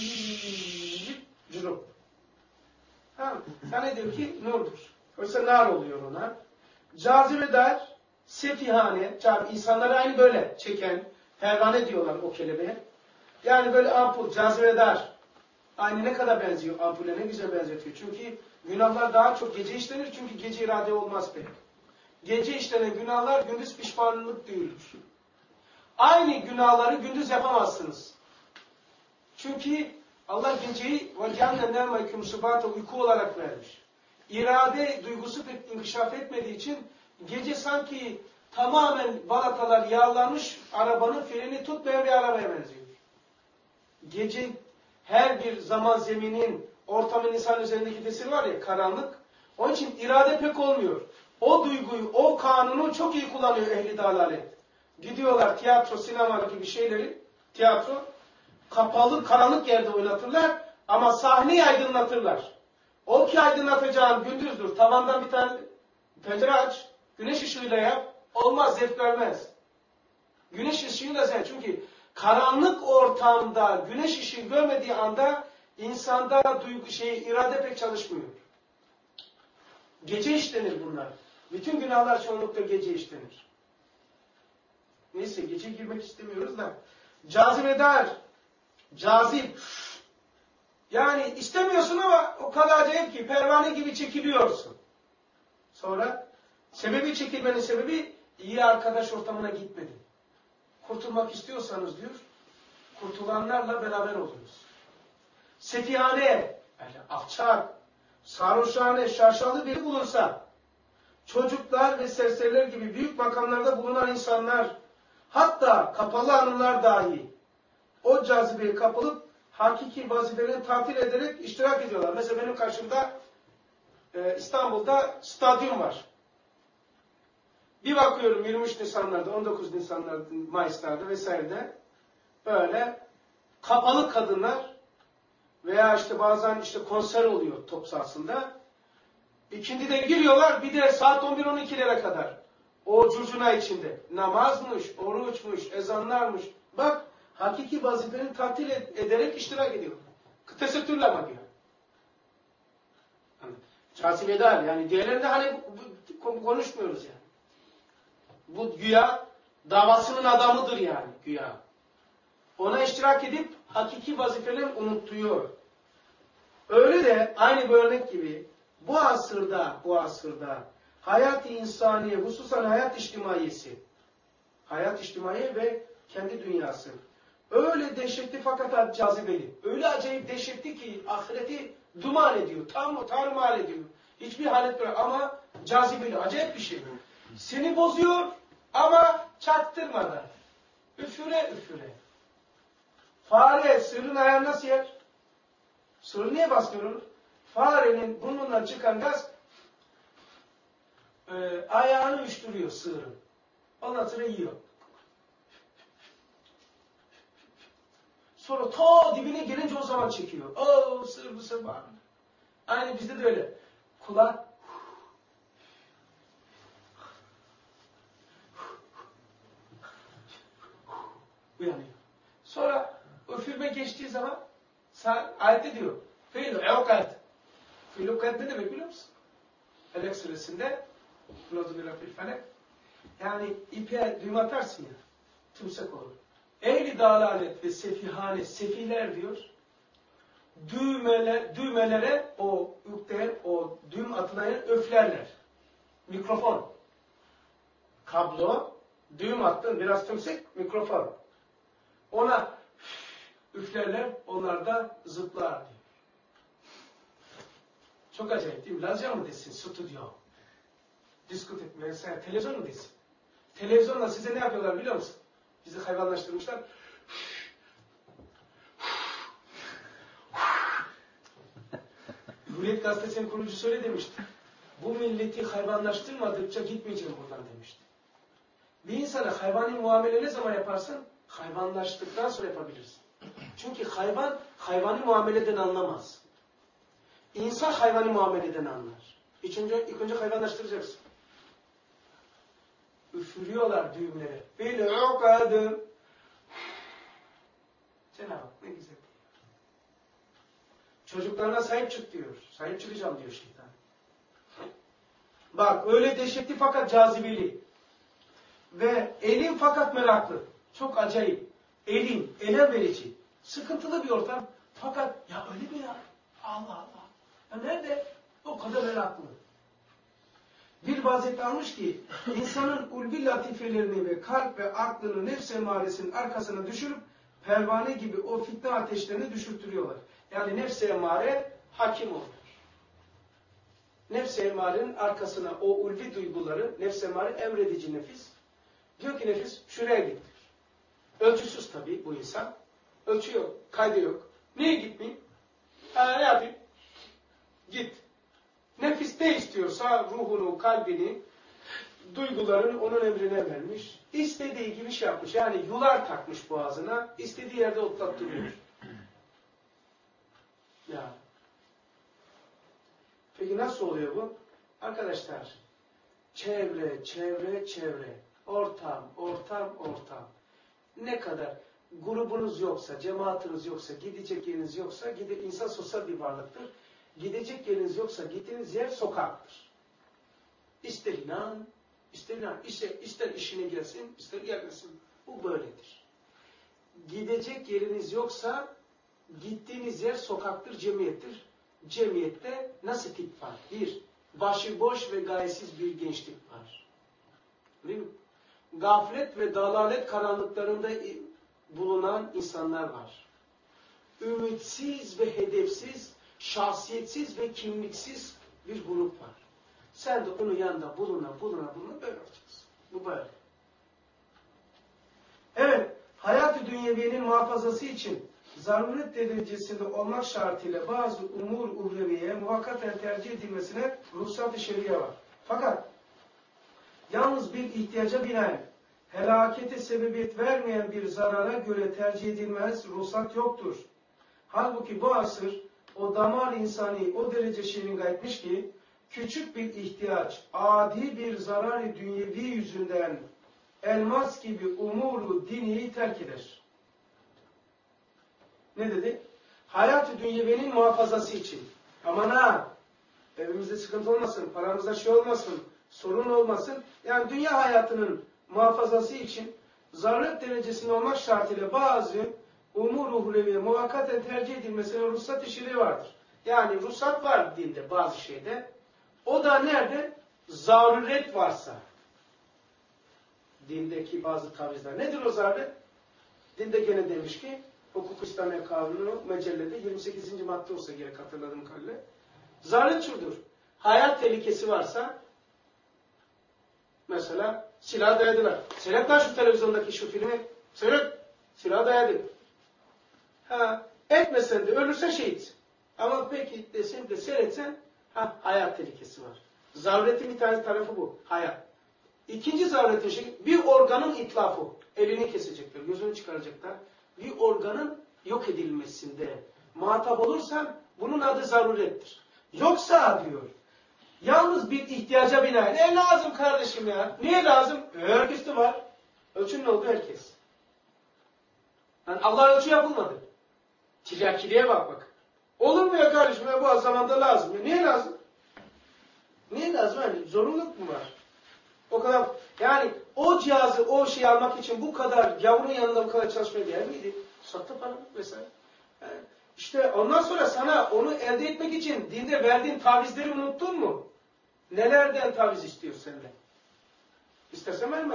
[SPEAKER 1] Cürüm. Ha, zannediyor ki nurdur. Oysa nar oluyor ona. Cazibedar, sefihane, insanları aynı böyle çeken, pervane diyorlar o kelebeğe. Yani böyle ampul, cazibedar. Aynı ne kadar benziyor ampule, ne güzel benzetiyor. Çünkü günahlar daha çok gece işlenir, çünkü gece irade olmaz pek. Gece işlenen günahlar gündüz pişmanlık duyulur. Aynı günahları gündüz yapamazsınız. Çünkü Allah geceyi وَجَعَلْنَا نَعْمَكُمْ سُبَاتَ uyku olarak vermiş. İrade duygusu pek inkişaf etmediği için gece sanki tamamen balatalar yağlanmış arabanın freni tutmayan bir arabaya benziyor. Gece her bir zaman zeminin, ortamın insan üzerindeki tesiri var ya, karanlık. Onun için irade pek olmuyor. O duyguyu, o kanunu çok iyi kullanıyor ehli dalalet. Gidiyorlar tiyatro, sinema gibi şeyleri, tiyatro, kapalı, karanlık yerde oynatırlar ama sahneyi aydınlatırlar. O ki aydınlatacağın gündüzdür. Tavandan bir tane pencere aç, güneş ışığıyla yap, olmaz, zevk vermez. Güneş ışığıyla sen, çünkü karanlık ortamda güneş ışığı görmediği anda insanda duygu, şey, irade pek çalışmıyor. Gece işlenir bunlar. Bütün günahlar çoğunlukla gece işlenir. Neyse gece girmek istemiyoruz da. Cazibedar, cazip. Yani istemiyorsun ama o kadar acayip ki pervane gibi çekiliyorsun. Sonra sebebi çekilmenin sebebi iyi arkadaş ortamına gitmedin. Kurtulmak istiyorsanız diyor, kurtulanlarla beraber olunuz. Sefihane, yani alçak, sarhoşhane, şaşalı biri bulunsa, çocuklar ve serseriler gibi büyük makamlarda bulunan insanlar, hatta kapalı hanımlar dahi o cazibeye kapılıp hakiki vazifelerini tatil ederek iştirak ediyorlar. Mesela benim karşımda e, İstanbul'da stadyum var. Bir bakıyorum yirmi üç Nisanlarda, on dokuz Nisanlarda, Mayıs'larda vesairede böyle kapalı kadınlar veya işte bazen işte konser oluyor top sahasında. İkindide giriyorlar bir de saat on bir on ikilere kadar. O curcuna içinde. Namazmış, oruçmuş, ezanlarmış. Bak hakiki vazifeni tatil ederek iştirak ediyor. Tesettürle ama diyor. Yani, cazibedar yani diğerlerinde hani konuşmuyoruz yani. Bu güya davasının adamıdır yani güya. Ona iştirak edip hakiki vazifelerini unutuyor. Öyle de aynı bu örnek gibi bu asırda, bu asırda hayat-ı insaniye, hususan hayat içtimaiyesi, hayat içtimaiye ve kendi dünyası öyle dehşetli fakat cazibeli, öyle acayip dehşetli ki ahireti duman ediyor, tam tarumar ediyor. Hiçbir halet bırak ama cazibeli, acayip bir şey. Seni bozuyor ama çaktırmadan. Üfüre üfüre. Fare sırrın ayağını nasıl yer? Sırrı niye bastırılır? Farenin burnundan çıkan gaz e, ayağını uyuşturuyor sığırın. Ondan sonra yiyor. Sonra ta dibine gelince o zaman çekiyor. Oo sığır bu sığır var. Aynı bizde de öyle. Kulak uyanıyor. Sonra üfürme geçtiği zaman ayette diyor. Feil evkat. Feil evkat ne demek biliyor musun? Felek suresinde Kulozu bir Rabbil Felek. Yani ipe düğüm atarsın ya. Tümsek olur. Ehli dalalet ve sefihane, sefiler diyor. Düğmeler, düğmelere o ükte, o düğüm atılaya öflerler. Mikrofon. Kablo, düğüm attın, biraz tümsek, mikrofon. Ona üflerler, onlar da zıplar diyor. Çok acayip değil mi? Lazca mı desin? Stüdyo. Diskut etme. Mesela televizyon mu desin? Televizyonla size ne yapıyorlar biliyor musun? Bizi hayvanlaştırmışlar. Hürriyet Gazetesi'nin kurucusu öyle demişti. Bu milleti hayvanlaştırmadıkça gitmeyeceğim buradan demişti. Bir insana hayvani muamele ne zaman yaparsın? Hayvanlaştıktan sonra yapabilirsin. Çünkü hayvan, hayvani muameleden anlamaz. İnsan hayvani muameleden anlar. İlk önce, ilk önce hayvanlaştıracaksın. Üfürüyorlar düğümleri. Bil ukadım. Cenab-ı Hak ne güzel. Çocuklarına sahip çık diyor. Sahip çıkacağım diyor şeytan. Bak öyle dehşetli fakat cazibeli. Ve elin fakat meraklı. Çok acayip. Elin, elem verici. Sıkıntılı bir ortam. Fakat ya öyle mi ya? Allah Allah. Ya nerede? O kadar meraklı. Bir vaziyette almış ki insanın ulvi latifelerini ve kalp ve aklını nefs emaresinin arkasına düşürüp pervane gibi o fitne ateşlerini düşürtürüyorlar. Yani nefs emare hakim oluyor. Nefs emarenin arkasına o ulvi duyguları, nefs emare emredici nefis. Diyor ki nefis şuraya git. Ölçüsüz tabii bu insan. Ölçü yok, kaydı yok. Niye gitmeyeyim? Ha, ne yapayım? Git. Nefis ne istiyorsa ruhunu, kalbini, duygularını onun emrine vermiş. İstediği gibi şey yapmış. Yani yular takmış boğazına. İstediği yerde otlattırıyor. Ya. Peki nasıl oluyor bu? Arkadaşlar, çevre, çevre, çevre. Ortam, ortam, ortam. Ne kadar grubunuz yoksa, cemaatiniz yoksa, gidecek yeriniz yoksa, gide, insan sosyal bir varlıktır. Gidecek yeriniz yoksa, gittiğiniz yer sokaktır. İster inan, ister inan. İster, ister işine gelsin, ister gelmesin. Bu böyledir. Gidecek yeriniz yoksa gittiğiniz yer sokaktır, cemiyettir. Cemiyette nasıl tip var? Bir, başıboş ve gayesiz bir gençlik var. Değil mi? Gaflet ve dalalet karanlıklarında bulunan insanlar var. Ümitsiz ve hedefsiz, şahsiyetsiz ve kimliksiz bir grup var. Sen de onun yanında buluna buluna buluna böyle olacaksın. Bu böyle. Evet, hayat-ı dünyeviyenin muhafazası için zaruret derecesinde olmak şartıyla bazı umur uhreviye muhakkaten tercih edilmesine ruhsat-ı şeriye var. Fakat yalnız bir ihtiyaca binaen helakete sebebiyet vermeyen bir zarara göre tercih edilmez, ruhsat yoktur. Halbuki bu asır o damar insani o derece şirin etmiş ki küçük bir ihtiyaç, adi bir zarar-ı dünyevi yüzünden elmas gibi umuru diniyi terk eder. Ne dedi? Hayat-ı dünyevenin muhafazası için. Aman ha! Evimizde sıkıntı olmasın, paramızda şey olmasın, sorun olmasın. Yani dünya hayatının muhafazası için zaruret derecesinde olmak şartıyla bazı umur uhreviye muvakkaten tercih edilmesine ruhsat-ı şer'i vardır. Yani ruhsat var dinde bazı şeyde. O da nerede? Zaruret varsa. Dindeki bazı tavizler. Nedir o zaruret? Dinde gene demiş ki Hukuk İslamiye Kanunu mecellede yirmi sekizinci madde olsa gerek hatırladığım kadarıyla. Zaruret şudur. Hayat tehlikesi varsa mesela silah dayadılar. Seyret lan şu televizyondaki şu filmi. Seyret. Silah dayadı. Ha, etmesen de ölürse şehit. Ama peki desin de seyretsen ha, hayat tehlikesi var. Zaruretin bir tane tarafı bu. Hayat. İkinci zaruretin şey bir organın itlafı. Elini kesecekler, gözünü çıkaracaklar. Bir organın yok edilmesinde muhatap olursan bunun adı zarurettir. Yoksa diyor, yalnız bir ihtiyaca binaen, ne lazım kardeşim ya? Niye lazım? E, herkes de var. Ölçün ne oldu? Herkes. Yani Allah ölçü yapılmadı. Tiryakiliğe bak bak. Olur mu ya kardeşim ya bu zamanda lazım. Ya, niye lazım? Niye lazım? Yani zorunluluk mu var? O kadar, yani o cihazı, o şeyi almak için bu kadar yavrunun yanında bu kadar çalışmaya değer miydi? Sattı para vesaire. Yani işte ondan sonra sana onu elde etmek için dinde verdiğin tavizleri unuttun mu? Nelerden taviz istiyor senden? İstersen verme.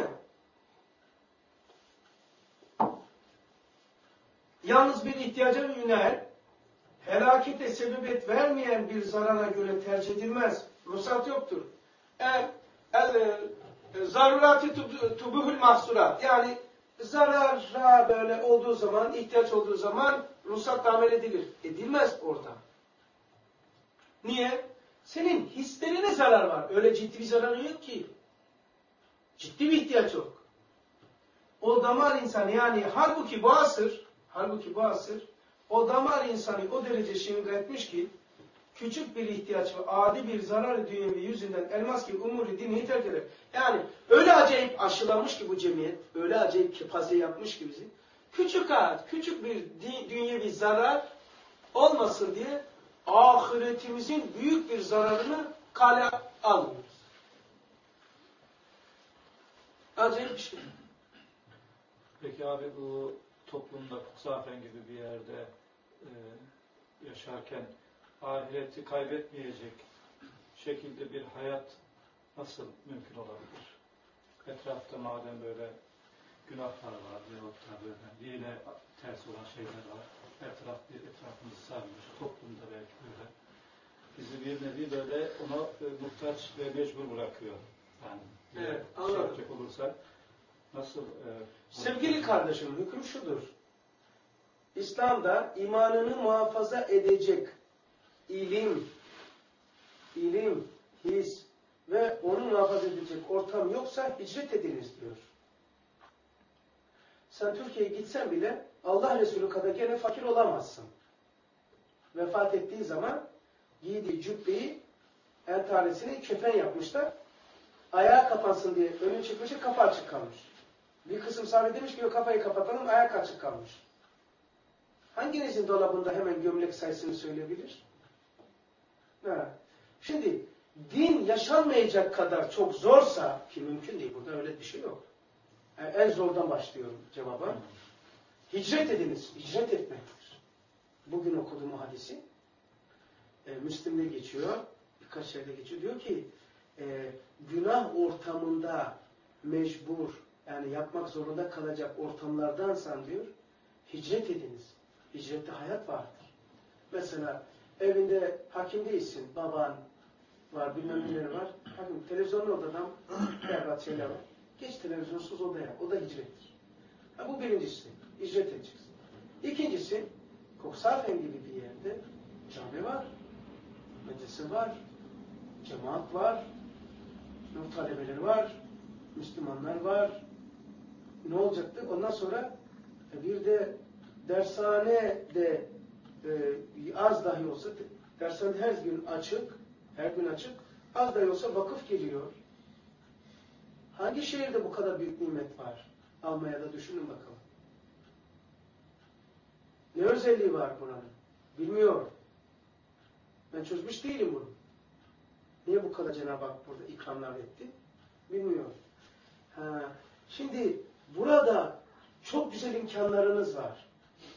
[SPEAKER 1] Yalnız bir ihtiyaca binaen helakete sebebiyet vermeyen bir zarara göre tercih edilmez. Ruhsat yoktur. Eğer el, zarurati tubuhul mahsurat, yani zarara böyle olduğu zaman, ihtiyaç olduğu zaman ruhsat amel edilir. Edilmez orada. Niye? Senin hislerine zarar var. Öyle ciddi bir zararı yok ki. Ciddi bir ihtiyaç yok. O damar insanı, yani halbuki bu asır, halbuki bu asır o damar insanı o derece şirin etmiş ki küçük bir ihtiyaç ve adi bir zarar dünyevi yüzünden elmas gibi umuru dini terk eder. Yani öyle acayip aşılanmış ki bu cemiyet, öyle acayip kepaze yapmış ki bizi. Küçük ağaç, küçük bir dünyevi zarar olmasın diye ahiretimizin büyük bir zararını kale almıyoruz. Acayip bir şey.
[SPEAKER 3] Peki abi bu toplumda Kutsafen gibi bir yerde e, yaşarken ahireti kaybetmeyecek şekilde bir hayat nasıl mümkün olabilir? Etrafta madem böyle günahlar var, yahut da böyle dine ters olan şeyler var. Etraf bir etrafımızı sarmış, toplumda belki böyle. Bizi bir nevi böyle ona e, muhtaç ve mecbur bırakıyor. Yani
[SPEAKER 1] evet,
[SPEAKER 3] şey yapacak olursak nasıl? E,
[SPEAKER 1] Sevgili kardeşim, hüküm şudur. İslam'da imanını muhafaza edecek ilim, ilim, his ve onu muhafaza edecek ortam yoksa hicret ediniz diyor. Sen Türkiye'ye gitsen bile Allah Resulü kadar gene fakir olamazsın. Vefat ettiği zaman giydiği cübbeyi, entaresini kefen yapmışlar. Ayağı kapansın diye önü çıkmış, kafa açık kalmış. Bir kısım sahabe demiş ki o kafayı kapatalım, ayak açık kalmış. Hanginizin dolabında hemen gömlek sayısını söyleyebilir? Ha. Şimdi din yaşanmayacak kadar çok zorsa, ki mümkün değil, burada öyle bir şey yok. Yani en zordan başlıyorum cevaba. Hicret ediniz. Hicret etmektir. Bugün okuduğum o hadisi e, Müslim'de geçiyor. Birkaç yerde geçiyor. Diyor ki e, günah ortamında mecbur, yani yapmak zorunda kalacak ortamlardansan diyor, hicret ediniz. Hicrette hayat vardır. Mesela evinde hakim değilsin, baban var, bilmem neler var. Hakim, televizyonlu odadan berbat şeyler var. Geç televizyonsuz odaya, o da hicrettir. Ha, bu birincisi, hicret edeceksin. İkincisi, Koksarfen gibi bir yerde cami var, medrese var, cemaat var, nur talebeleri var, Müslümanlar var. Ne olacaktı? Ondan sonra bir de dershane de e, az dahi olsa, dershane her gün açık, her gün açık, az dahi olsa vakıf geliyor. Hangi şehirde bu kadar büyük nimet var? Almanya'da düşünün bakalım. Ne özelliği var buranın? Bilmiyorum. Ben çözmüş değilim bunu. Niye bu kadar Cenab-ı Hak burada ikramlar etti? Bilmiyorum. Ha, şimdi burada çok güzel imkanlarınız var.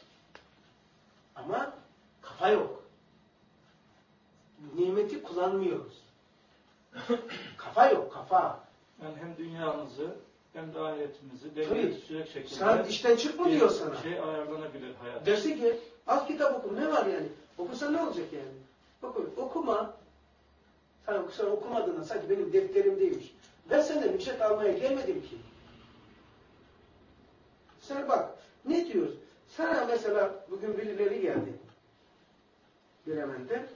[SPEAKER 1] Ama kafa yok. Nimeti kullanmıyoruz. Kafa yok, kafa.
[SPEAKER 3] Yani hem dünyamızı hem de ahiretimizi
[SPEAKER 1] Tabii.
[SPEAKER 3] dengeye tutacak şekilde
[SPEAKER 1] Sen işten çıkma diyor sana.
[SPEAKER 3] şey ayarlanabilir hayat.
[SPEAKER 1] Derse ki az kitap oku. Ne var yani? Okusan ne olacak yani? Oku, okuma. Sen, sen okumadığında sanki benim defterimdeymiş. Ben senden ücret almaya gelmedim ki. Sen bak ne diyoruz? Sana mesela bugün birileri geldi. Bilemenden.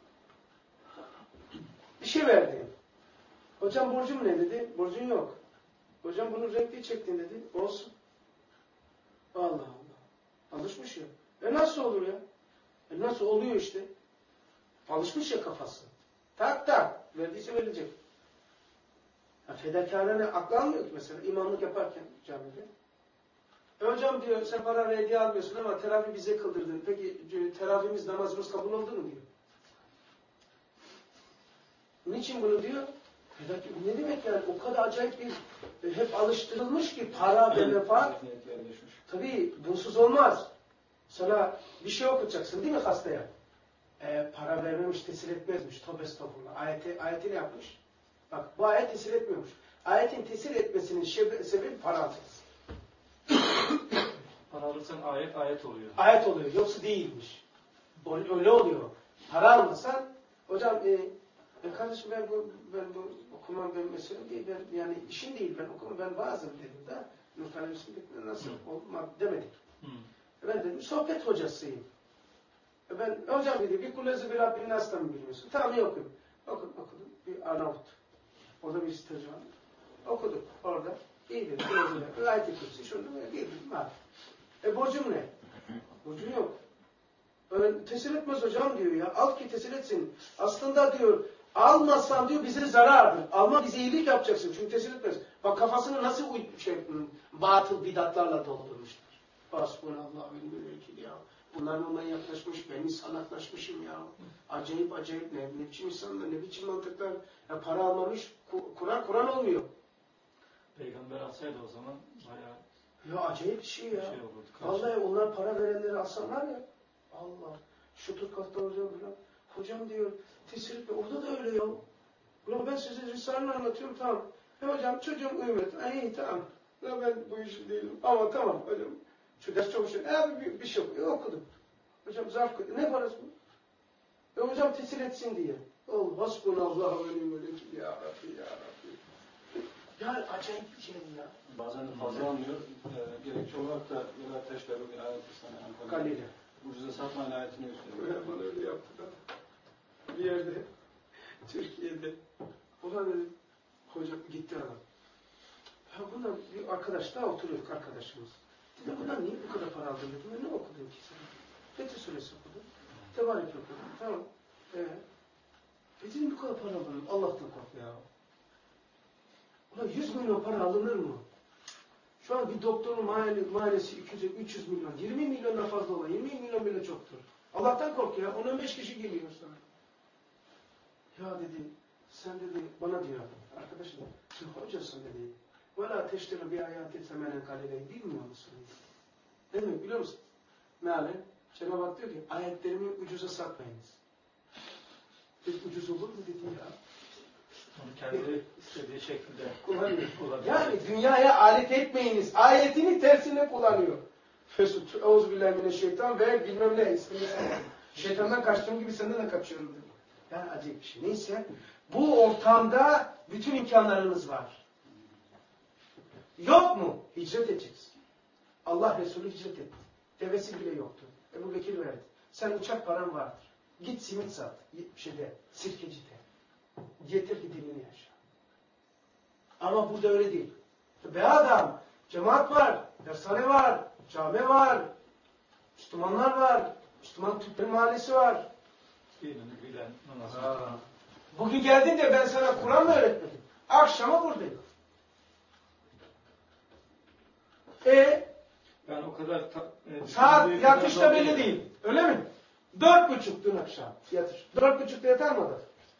[SPEAKER 1] Bir şey verdi. Hocam borcum ne dedi? Borcun yok. Hocam bunu renkli çektin dedi. Olsun. Allah Allah. Alışmış ya. E nasıl olur ya? E nasıl oluyor işte? Alışmış ya kafası. Tak tak. Verdiyse verilecek. Ya fedakarlığına aklı almıyor ki mesela imamlık yaparken camide. E hocam diyor sen para ve hediye almıyorsun ama teravih bize kıldırdın. Peki teravihimiz, namazımız kabul oldu mu diyor. Niçin bunu diyor? Ne demek yani? O kadar acayip bir e, hep alıştırılmış ki para ve menfaat. Tabii bunsuz olmaz. Sana bir şey okutacaksın değil mi hastaya? E, para vermemiş, tesir etmezmiş. Tövbe estağfurullah. Ayeti, ayeti ne yapmış? Bak bu ayet tesir etmiyormuş. Ayetin tesir etmesinin sebebi para alacaksın.
[SPEAKER 3] Para alırsan ayet ayet oluyor.
[SPEAKER 1] Ayet oluyor. Yoksa değilmiş. Öyle oluyor. Para almasan hocam e, e kardeşim ben bu, ben bu okumam ben mesele değil. Ben, yani işim değil. Ben okumam. Ben vaazım dedim de. Nur talebesinin nasıl olmak demedik. Hı. Ben dedim sohbet hocasıyım. E ben hocam dedi bir kulezi bir Rabbin Nas'tan mı bilmiyorsun? Tamam iyi okuyayım. Okudum okudum. Bir Arnavut. Orada bir tercüman. Okuduk orada. İyi dedim. Ayet etmişsin. Şunu iyi dedim. Abi. E borcum ne? Borcum yok. Öyle tesir etmez hocam diyor ya. Al ki tesir etsin. Aslında diyor almazsan diyor bize zarardır. Alma bize iyilik yapacaksın. Çünkü tesir etmez. Bak kafasını nasıl şey, batıl bidatlarla doldurmuşlar. Hasbunallah ve ni'mel vekil ya. Bunlar ondan yaklaşmış. Ben insanaklaşmışım ya. Acayip acayip ne, ne biçim insanlar, ne biçim mantıklar. Ya para almamış. Kur'an Kur'an olmuyor.
[SPEAKER 3] Peygamber alsaydı o zaman bayağı
[SPEAKER 1] ya acayip bir şey ya.
[SPEAKER 3] Bir şey olurdu,
[SPEAKER 1] vallahi onlar para verenleri alsanlar ya. Allah. Şu Turkat'ta hocam falan. Hocam diyor tesir etme. Orada da öyle ya. Ulan ben size Risale'ni anlatıyorum tamam. E hocam çocuğum ümmet. E iyi tamam. Ya ben bu işi değilim. Ama tamam hocam. Şu ders çok şey. E abi bir, bir şey yok. E okudum. Hocam zarf koydu. Ne parası bu? E hocam tesir etsin diye. Oh hasbunallah ve ni'mel vekil ya Rabbi ya Rabbi. Ya acayip bir şey ya.
[SPEAKER 2] Bazen fazla anlıyor. E, gerekçe olarak da Vela Teşler'e bir ayet istedim.
[SPEAKER 1] Kalile.
[SPEAKER 2] Ucuza satmayın ayetini gösteriyor.
[SPEAKER 1] Bana öyle yaptı da. Bir yerde Türkiye'de ulan dedim hocam gitti adam. Ya bundan bir arkadaş daha oturuyorduk arkadaşımız. Dedim bundan niye bu kadar para aldın dedim. Ne okudun ki sen? Fethi suresi okudum. Tebarek okudum. Tamam. Ee, e dedim bu kadar para aldın. Allah'tan kork ya. Ulan yüz milyon para alınır mı? Şu an bir doktorun muayenesi iki yüz üç yüz milyon. yirmi milyondan fazla olan. yirmi milyon bile çoktur. Allah'tan kork ya. on on beş kişi geliyor sana. Ya dedi, sen dedi, bana diyor arkadaşım, sen hocasın dedi. وَلَا تَشْتَرُ بِآيَاتِ ثَمَنًا قَلِيلًا bilmiyor musunuz? Ne demek biliyor musun? Mealen Cenab-ı Hak diyor ki ayetlerimi ucuza satmayınız. Biz ucuz olur mu dedi ya?
[SPEAKER 3] Onu kendi istediği şekilde
[SPEAKER 1] kullanıyor.
[SPEAKER 3] kullanıyor.
[SPEAKER 1] Yani dünyaya alet etmeyiniz. Ayetini tersine kullanıyor. Fesut, euzubillahimineşşeytan ve bilmem ne ismini sana. Şeytandan kaçtığım gibi senden de kaçıyorum diyor. Yani acayip bir şey. Neyse. Bu ortamda bütün imkanlarınız var. Yok mu? Hicret edeceksin. Allah Resulü hicret etti. Devesi bile yoktu. Ebu Bekir verdi. Sen uçak paran vardır. Git simit sat. Şeyde, sirkecide. Yeter ki dinini yaşa. Ama burada öyle değil. Be adam, cemaat var, dershane var, cami var, Müslümanlar var, Müslüman Türkmen mahallesi var.
[SPEAKER 3] Dinini bilen namazı.
[SPEAKER 1] Bugün geldin de ben sana Kur'an mı öğretmedim? Akşama buradayım. E
[SPEAKER 3] Ben o kadar ta, e,
[SPEAKER 1] saat yatışta belli
[SPEAKER 3] değil.
[SPEAKER 1] değil. Öyle mi? Dört buçuk dün akşam yatış. Dört buçukta yatar mı adam?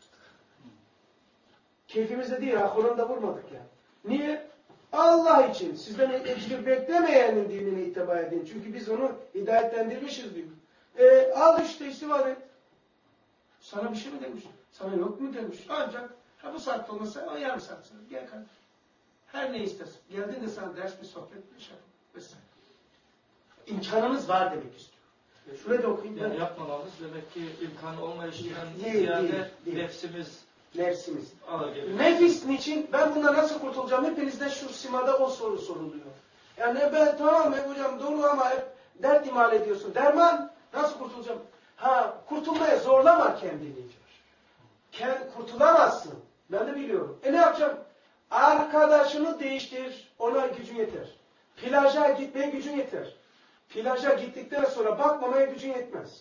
[SPEAKER 1] Keyfimizde değil, aklını vurmadık yani. Niye? Allah için. Sizden ecir beklemeyenin dinine itibar edin. Çünkü biz onu hidayetlendirmişiz diyor. E, al işte istifade et. Sana bir şey mi demiş? Sana yok mu demiş? Ancak ha bu saatte olmasa o yarım saat sonra. Gel kardeşim. Her ne istersin. Geldin de sana ders bir sohbet bir şey vesaire. İmkanınız var demek istiyor. Şuraya da okuyayım.
[SPEAKER 3] Yani yapmamamız demek ki imkan olmayışından
[SPEAKER 1] Değil,
[SPEAKER 3] ziyade
[SPEAKER 1] değil, değil.
[SPEAKER 3] nefsimiz
[SPEAKER 1] Nefsimiz.
[SPEAKER 3] alabilir.
[SPEAKER 1] Nefis niçin? Ben bundan nasıl kurtulacağım? Hepinizden şu simada o soru soruluyor. Yani ben tamam hocam doğru ama hep dert imal ediyorsun. Derman nasıl kurtulacağım? Ha kurtulmaya zorlama kendini diyor. Kend, kurtulamazsın. Ben de biliyorum. E ne yapacağım? Arkadaşını değiştir. Ona gücün yeter. Plaja gitmeye gücün yeter. Plaja gittikten sonra bakmamaya gücün yetmez.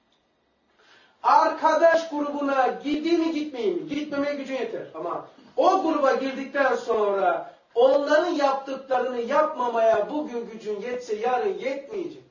[SPEAKER 1] Arkadaş grubuna gideyim mi gitmeyeyim mi? Gitmemeye gücün yeter. Ama o gruba girdikten sonra onların yaptıklarını yapmamaya bugün gücün yetse yarın yetmeyecek.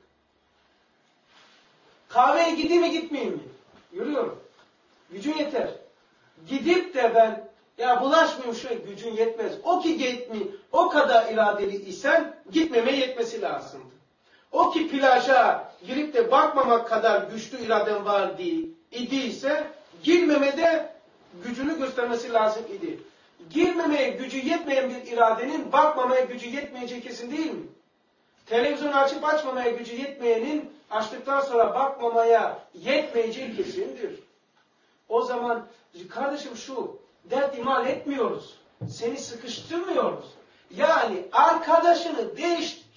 [SPEAKER 1] Kahveye gideyim mi gitmeyeyim mi? Yürüyorum. Gücün yeter. Gidip de ben ya bulaşmayayım şu gücün yetmez. O ki gitmi, o kadar iradeli isen gitmemeye yetmesi lazımdı. O ki plaja girip de bakmamak kadar güçlü iraden var değil, idiyse girmemede gücünü göstermesi lazım idi. Girmemeye gücü yetmeyen bir iradenin bakmamaya gücü yetmeyeceği kesin değil mi? Televizyonu açıp açmamaya gücü yetmeyenin açtıktan sonra bakmamaya yetmeyeceği kesindir. O zaman kardeşim şu, dert imal etmiyoruz. Seni sıkıştırmıyoruz. Yani arkadaşını değiştir.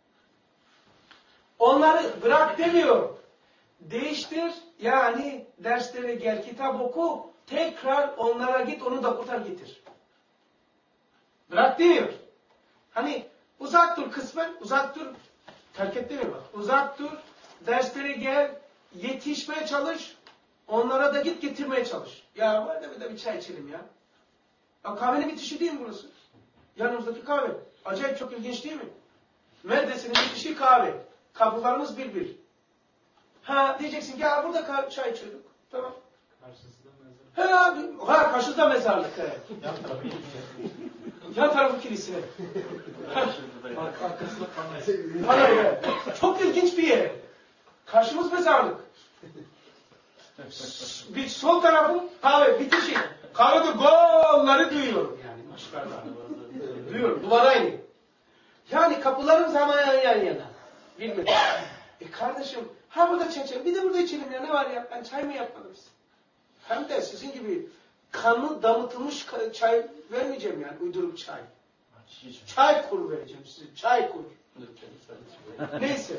[SPEAKER 1] Onları bırak demiyor. Değiştir, yani derslere gel, kitap oku, tekrar onlara git, onu da kurtar getir. Bırak demiyor. Hani uzak dur kısmen, uzak dur, terk et demiyor bak. Uzak dur, derslere gel, yetişmeye çalış, onlara da git getirmeye çalış. Ya var da bir de bir çay içelim ya. Ya kahvenin bitişi değil mi burası? Yanımızdaki kahve. Acayip çok ilginç değil mi? Medresinin bitişi kahve. Kapılarımız bir bir. Ha diyeceksin ki ya burada çay içiyorduk. Tamam.
[SPEAKER 3] Karşısında mezar.
[SPEAKER 1] He abi. Ha karşısında mezarlık. He.
[SPEAKER 3] Yan tarafı kilise.
[SPEAKER 1] Yan tarafı kilise.
[SPEAKER 3] Arkasında panayır.
[SPEAKER 1] Panayır. Çok ilginç bir yer. Karşımız mezarlık. Bir sol tarafı kahve bitişi. Kahvede golları duyuyorum yani maşallah. Duyuyorum. Duvara iniyor. Yani kapılarımız hemen yan yan yana. Bilmedim. E kardeşim, ha burada çay içelim, bir de burada içelim ya, ne var ya? Ben çay mı yapmadım size? Hem de sizin gibi kanlı damıtılmış çay vermeyeceğim yani, uyduruk çay. Çay kur vereceğim size, çay kur. Neyse.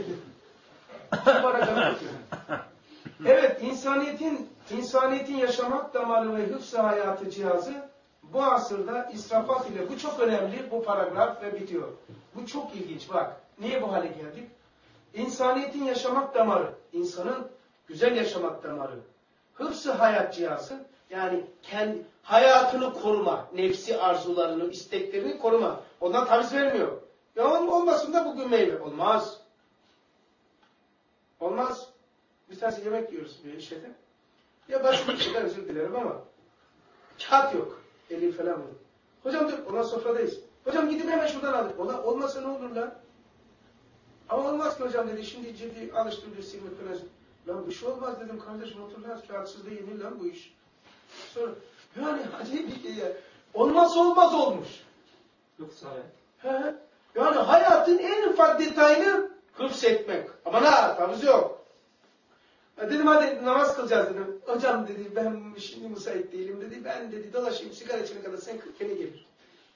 [SPEAKER 1] Evet, insaniyetin insaniyetin yaşamak damarı ve hıfz-ı hayatı cihazı bu asırda israfat ile, bu çok önemli bu paragraf ve bitiyor. Bu çok ilginç bak. Niye bu hale geldik? İnsaniyetin yaşamak damarı, insanın güzel yaşamak damarı, hıfz-ı hayat cihazı, yani kendi hayatını koruma, nefsi arzularını, isteklerini koruma. Ondan taviz vermiyor. Ya olmasın da bugün meyve. Olmaz. Olmaz. Bir tanesi yemek yiyoruz bir şeyde. Ya başka bir şeyden özür dilerim ama kağıt yok. Eli falan var. Hocam dur, ona sofradayız. Hocam gidip hemen şuradan aldık. Ola, olmasa ne olur lan? Ama olmaz ki hocam dedi. Şimdi ciddi alıştırdı silmek falan. Lan bir şey olmaz dedim kardeşim, otur lan. Kağıtsız da yenir lan bu iş. Sonra yani acayip bir şey ya. Olmazsa olmaz olmuş.
[SPEAKER 3] Yoksa
[SPEAKER 1] He. Yani hayatın en ufak detayını hıfzetmek. Ama ne? Taviz yok. Ya dedim hadi namaz kılacağız dedim. Hocam dedi ben şimdi müsait değilim dedi. Ben dedi dolaşayım sigara içene kadar sen kırk kere gelir.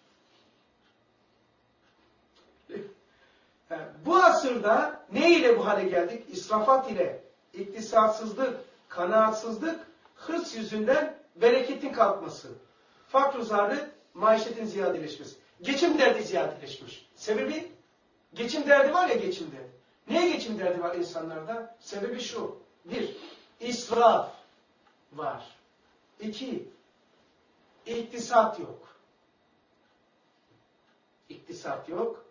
[SPEAKER 1] Yani bu asırda ne ile bu hale geldik? İsrafat ile, iktisatsızlık, kanaatsızlık, hırs yüzünden bereketin kalkması. Fakr-ı zaruret, maişetin ziyadeleşmesi. Geçim derdi ziyadeleşmiş. Sebebi? Geçim derdi var ya geçim derdi. Niye geçim derdi var insanlarda? Sebebi şu. Bir, israf var. İki, iktisat yok. İktisat yok.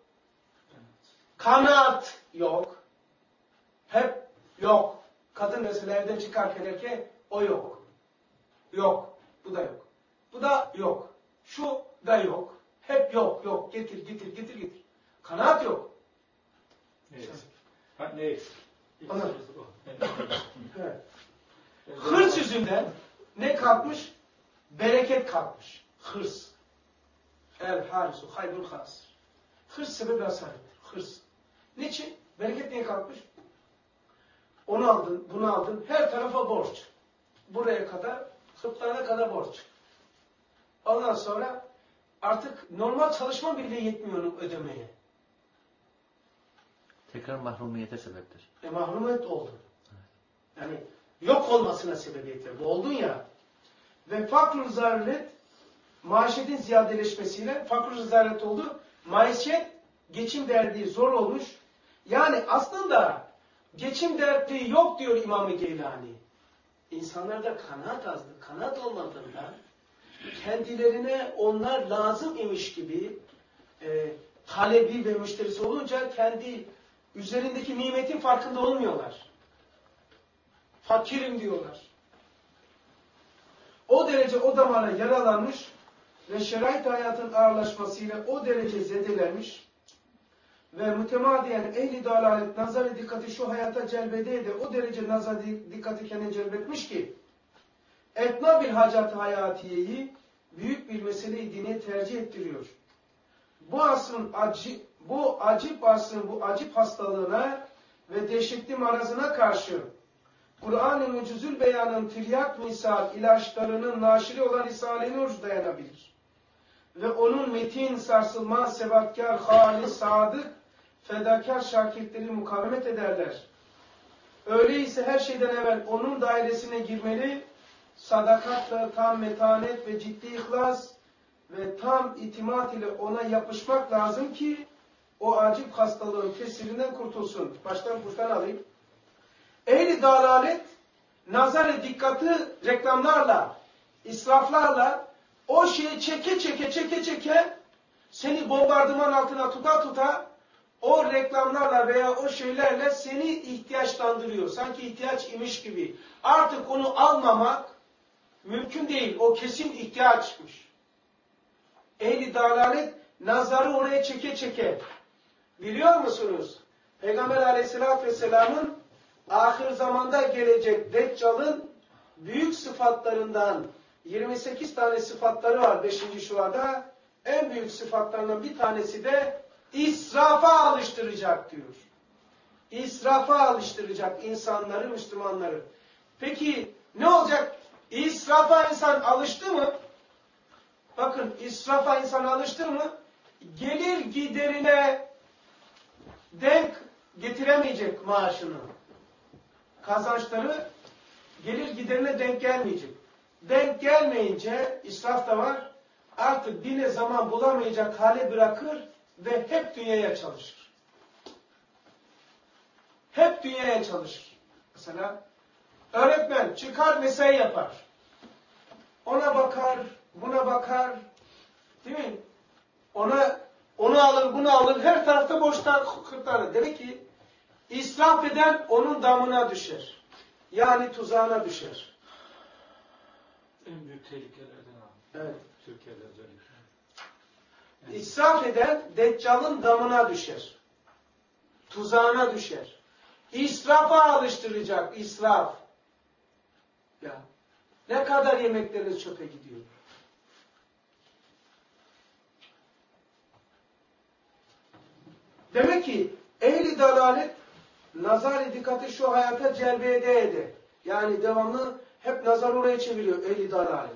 [SPEAKER 1] Kanaat yok. Hep yok. Kadın mesela evden çıkarken erkeğe o yok. Yok. Bu da yok. Bu da yok. Şu da yok. Hep yok. Yok. Getir, getir, getir, getir. Kanaat yok.
[SPEAKER 3] ne eksik? Ha, ne eksik?
[SPEAKER 1] Ana.
[SPEAKER 3] İlk
[SPEAKER 1] Evet.
[SPEAKER 3] Evet.
[SPEAKER 1] Hırs yüzünden ne kalkmış? Bereket kalkmış. Hırs. El harisu hayrul hasır. Hırs sebebi hasarettir. Hırs. Niçin? Bereket niye kalkmış? Onu aldın, bunu aldın. Her tarafa borç. Buraya kadar, sırtlarına kadar borç. Ondan sonra artık normal çalışma bile yetmiyor onu ödemeye.
[SPEAKER 4] Tekrar mahrumiyete sebeptir.
[SPEAKER 1] E mahrumiyet oldu. Yani yok olmasına sebebiyet verdi. Oldun ya. Ve fakr-ı zaruret maişetin ziyadeleşmesiyle fakr-ı zaruret oldu. Maişet geçim derdi zor olmuş. Yani aslında geçim dertliği yok diyor İmam-ı Geylani. İnsanlarda kanaat azdı. Kanaat olmadığında kendilerine onlar lazım imiş gibi e, talebi ve müşterisi olunca kendi üzerindeki nimetin farkında olmuyorlar. Fakirim diyorlar. O derece o damara yaralanmış ve şerait hayatın ağırlaşmasıyla o derece zedelenmiş ve mütemadiyen ehli dalalet nazar dikkati şu hayata celbede de o derece nazar dikkati kendine celbetmiş ki etna bir hacat hayatiyeyi büyük bir mesele-i dini tercih ettiriyor. Bu asrın acı, bu acip asrın bu acip hastalığına ve dehşetli marazına karşı Kur'an-ı Mucizül Beyan'ın tiryat misal ilaçlarının naşiri olan Risale-i Nur dayanabilir. Ve onun metin, sarsılmaz, sebatkar, halis, sadık, fedakar şakirtleri mukavemet ederler. Öyleyse her şeyden evvel onun dairesine girmeli, sadakatla, tam metanet ve ciddi ihlas ve tam itimat ile ona yapışmak lazım ki o acip hastalığın tesirinden kurtulsun. Baştan kurtan alayım. Ehli dalalet nazar-ı dikkati reklamlarla, israflarla o şeyi çeke çeke çeke çeke seni bombardıman altına tuta tuta o reklamlarla veya o şeylerle seni ihtiyaçlandırıyor. Sanki ihtiyaç imiş gibi. Artık onu almamak mümkün değil. O kesin ihtiyaçmış. Ehli dalalet nazarı oraya çeke çeke. Biliyor musunuz? Peygamber Aleyhisselatü Vesselam'ın ahir zamanda gelecek Deccal'ın büyük sıfatlarından yirmi sekiz tane sıfatları var beşinci şuada. En büyük sıfatlarından bir tanesi de israfa alıştıracak diyor. İsrafa alıştıracak insanları, Müslümanları. Peki ne olacak? İsrafa insan alıştı mı? Bakın israfa insan alıştı mı? Gelir giderine denk getiremeyecek maaşını. Kazançları gelir giderine denk gelmeyecek. Denk gelmeyince israf da var. Artık dine zaman bulamayacak hale bırakır ve hep dünyaya çalışır. Hep dünyaya çalışır. Mesela öğretmen çıkar mesai yapar. Ona bakar, buna bakar. Değil mi? Ona onu alır, bunu alır. Her tarafta boşta kırklar. Demek ki israf eden onun damına düşer. Yani tuzağına düşer.
[SPEAKER 3] En büyük tehlikelerden abi.
[SPEAKER 1] Evet.
[SPEAKER 3] Türkiye'de özellikle.
[SPEAKER 1] İsraf eden Deccal'ın damına düşer. Tuzağına düşer. İsrafa alıştıracak, israf. Ya, ne kadar yemekleriniz çöpe gidiyor. Demek ki ehli dalalet nazar dikkati şu hayata celbede eder. Yani devamlı hep nazar oraya çeviriyor ehli dalalet.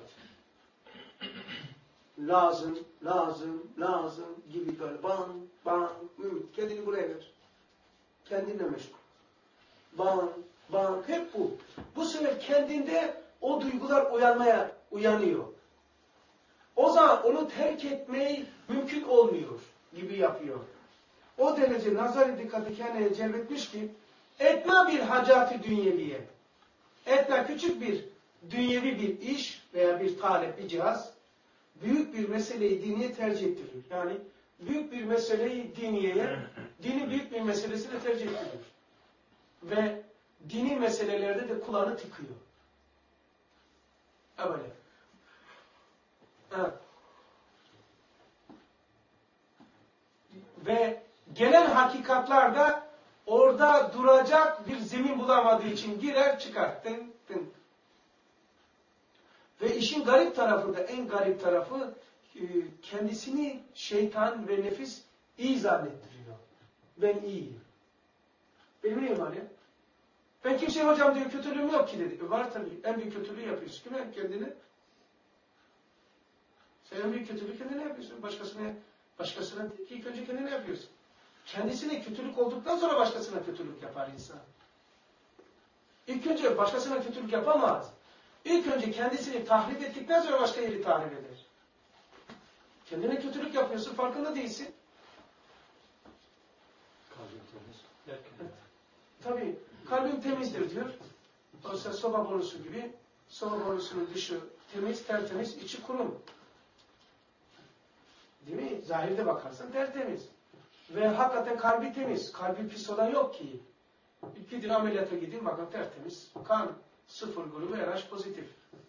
[SPEAKER 1] Lazım, lazım, lazım gibi böyle bam, bam, ümit. Kendini buraya ver. Kendinle meşgul. Bam, bam, hep bu. Bu sefer kendinde o duygular uyanmaya uyanıyor. O zaman onu terk etmeyi mümkün olmuyor gibi yapıyor. O derece nazar dikkati kendine celbetmiş ki etna bir hacati dünyeviye. Etna küçük bir dünyevi bir iş veya bir talep, bir cihaz büyük bir meseleyi diniye tercih ettiriyor. Yani büyük bir meseleyi diniyeye, dini büyük bir meselesine tercih ettiriyor. Ve dini meselelerde de kulağını tıkıyor. Ha böyle. Evet. Ve gelen hakikatlarda orada duracak bir zemin bulamadığı için girer çıkar. Tın tın. Ve işin garip tarafı da en garip tarafı kendisini şeytan ve nefis iyi zannettiriyor. Ben iyiyim. Benim neyim var ya? Ben kimseye hocam diyor kötülüğüm yok ki dedi. E var tabii. En büyük kötülüğü yapıyorsun. Kime? Kendine. Sen en büyük kötülüğü kendine yapıyorsun. Başkasına, başkasına değil ki ilk önce kendine yapıyorsun. Kendisine kötülük olduktan sonra başkasına kötülük yapar insan. İlk önce başkasına kötülük yapamaz. İlk önce kendisini tahrip ettikten sonra başka yeri tahrip eder. Kendine kötülük yapıyorsun, farkında değilsin.
[SPEAKER 3] Kalbim temiz.
[SPEAKER 1] Tabii, kalbim temizdir diyor. Oysa soba borusu gibi, soba borusunun dışı temiz, tertemiz, içi kurum. Değil mi? Zahirde bakarsan tertemiz. Ve hakikaten kalbi temiz. Kalbi pis olan yok ki. Gidin ameliyata gidin, bakın tertemiz. Kan sıfır grubu, R H pozitif.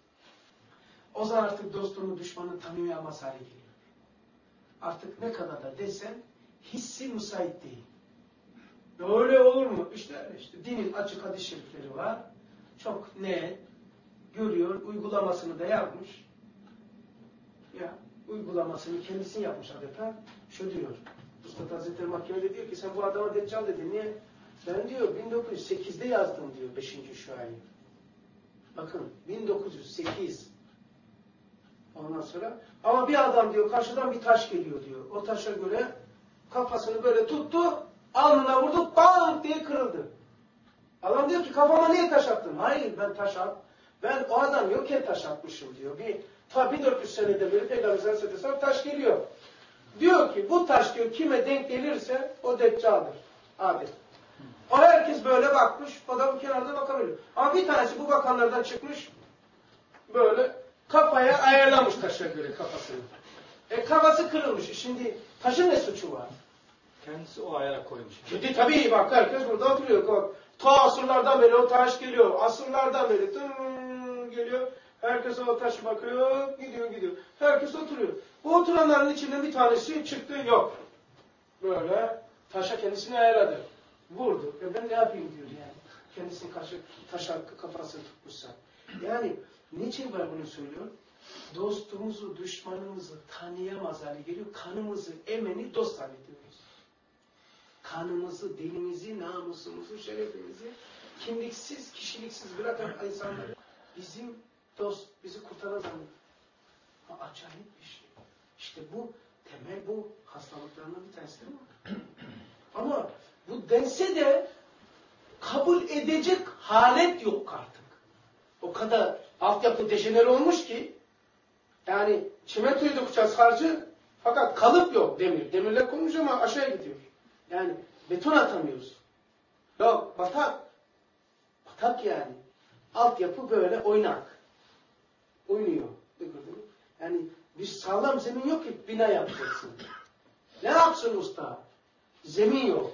[SPEAKER 1] O zaman artık dostunu, düşmanını tanıyamaz hale geliyor. Artık ne kadar da desen hissi müsait değil. Öyle olur mu? İşte, işte dinin açık hadis şerifleri var. Çok net. Görüyor. Uygulamasını da yapmış. Ya uygulamasını kendisini yapmış adeta. Şu diyor. Üstad Hazretleri Mahkeme'de diyor ki sen bu adama Deccal dedin. Niye? Ben diyor bin dokuz yüz sekizde yazdım diyor beşinci şuayı. Bakın bin dokuz yüz sekiz. Ondan sonra ama bir adam diyor karşıdan bir taş geliyor diyor. O taşa göre kafasını böyle tuttu, alnına vurdu, bam diye kırıldı. Adam diyor ki kafama niye taş attın? Hayır ben taş at. Ben o adam yokken taş atmışım diyor. Bir ta bin dört yüz senede beri Peygamber Aleyhisselam taş geliyor. Diyor ki bu taş diyor kime denk gelirse o Deccal'dır. Adil. O herkes böyle bakmış. O da bu kenarda bakabiliyor. Ama bir tanesi bu bakanlardan çıkmış. Böyle kafaya ayarlamış taşa göre kafasını. E kafası kırılmış. Şimdi taşın ne suçu var?
[SPEAKER 3] Kendisi o ayara koymuş.
[SPEAKER 1] Şimdi tabii bak herkes burada oturuyor. Ta asırlardan beri o taş geliyor. Asırlardan beri tın geliyor. Herkes o taşı bakıyor. Gidiyor gidiyor. Herkes oturuyor. Bu oturanların içinden bir tanesi çıktı. Yok. Böyle taşa kendisini ayarladı. Vurdu. E ben ne yapayım diyor yani. Kendisini karşı taşa kafasını tutmuşsa. Yani niçin ben bunu söylüyorum? Dostumuzu, düşmanımızı tanıyamaz hale geliyor. Kanımızı, emeni dost zannediyoruz. Kanımızı, dilimizi, namusumuzu, şerefimizi kimliksiz, kişiliksiz bırakan insanları bizim dost, bizi kurtaran zannediyor. Acayip bir şey. İşte bu temel bu hastalıklarından bir tanesi değil mi? Ama bu dense de kabul edecek halet yok artık. O kadar altyapı dejenere olmuş ki yani çimentoyu dokacağız harcı fakat kalıp yok demir. Demirler konmuş ama aşağıya gidiyor. Yani beton atamıyoruz. Yok batak. Batak yani. Altyapı böyle oynak. Oynuyor. Yani bir sağlam zemin yok ki bina yapacaksın. Ne yapsın usta? Zemin yok.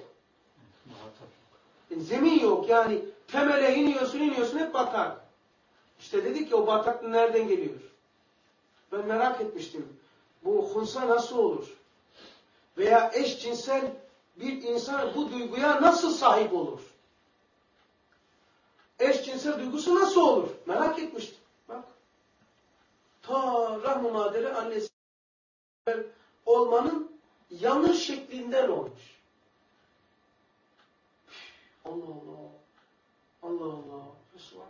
[SPEAKER 1] Yani zemin yok yani temele iniyorsun iniyorsun hep batak. İşte dedik ki o batak nereden geliyor? Ben merak etmiştim. Bu hunsa nasıl olur? veya eşcinsel bir insan bu duyguya nasıl sahip olur? Eşcinsel duygusu nasıl olur? Merak etmiştim. Bak. Ta Rahm-ı Madere annesi olmanın yanlış şeklinden olmuş. Allah Allah. Allah Allah. Resulallah.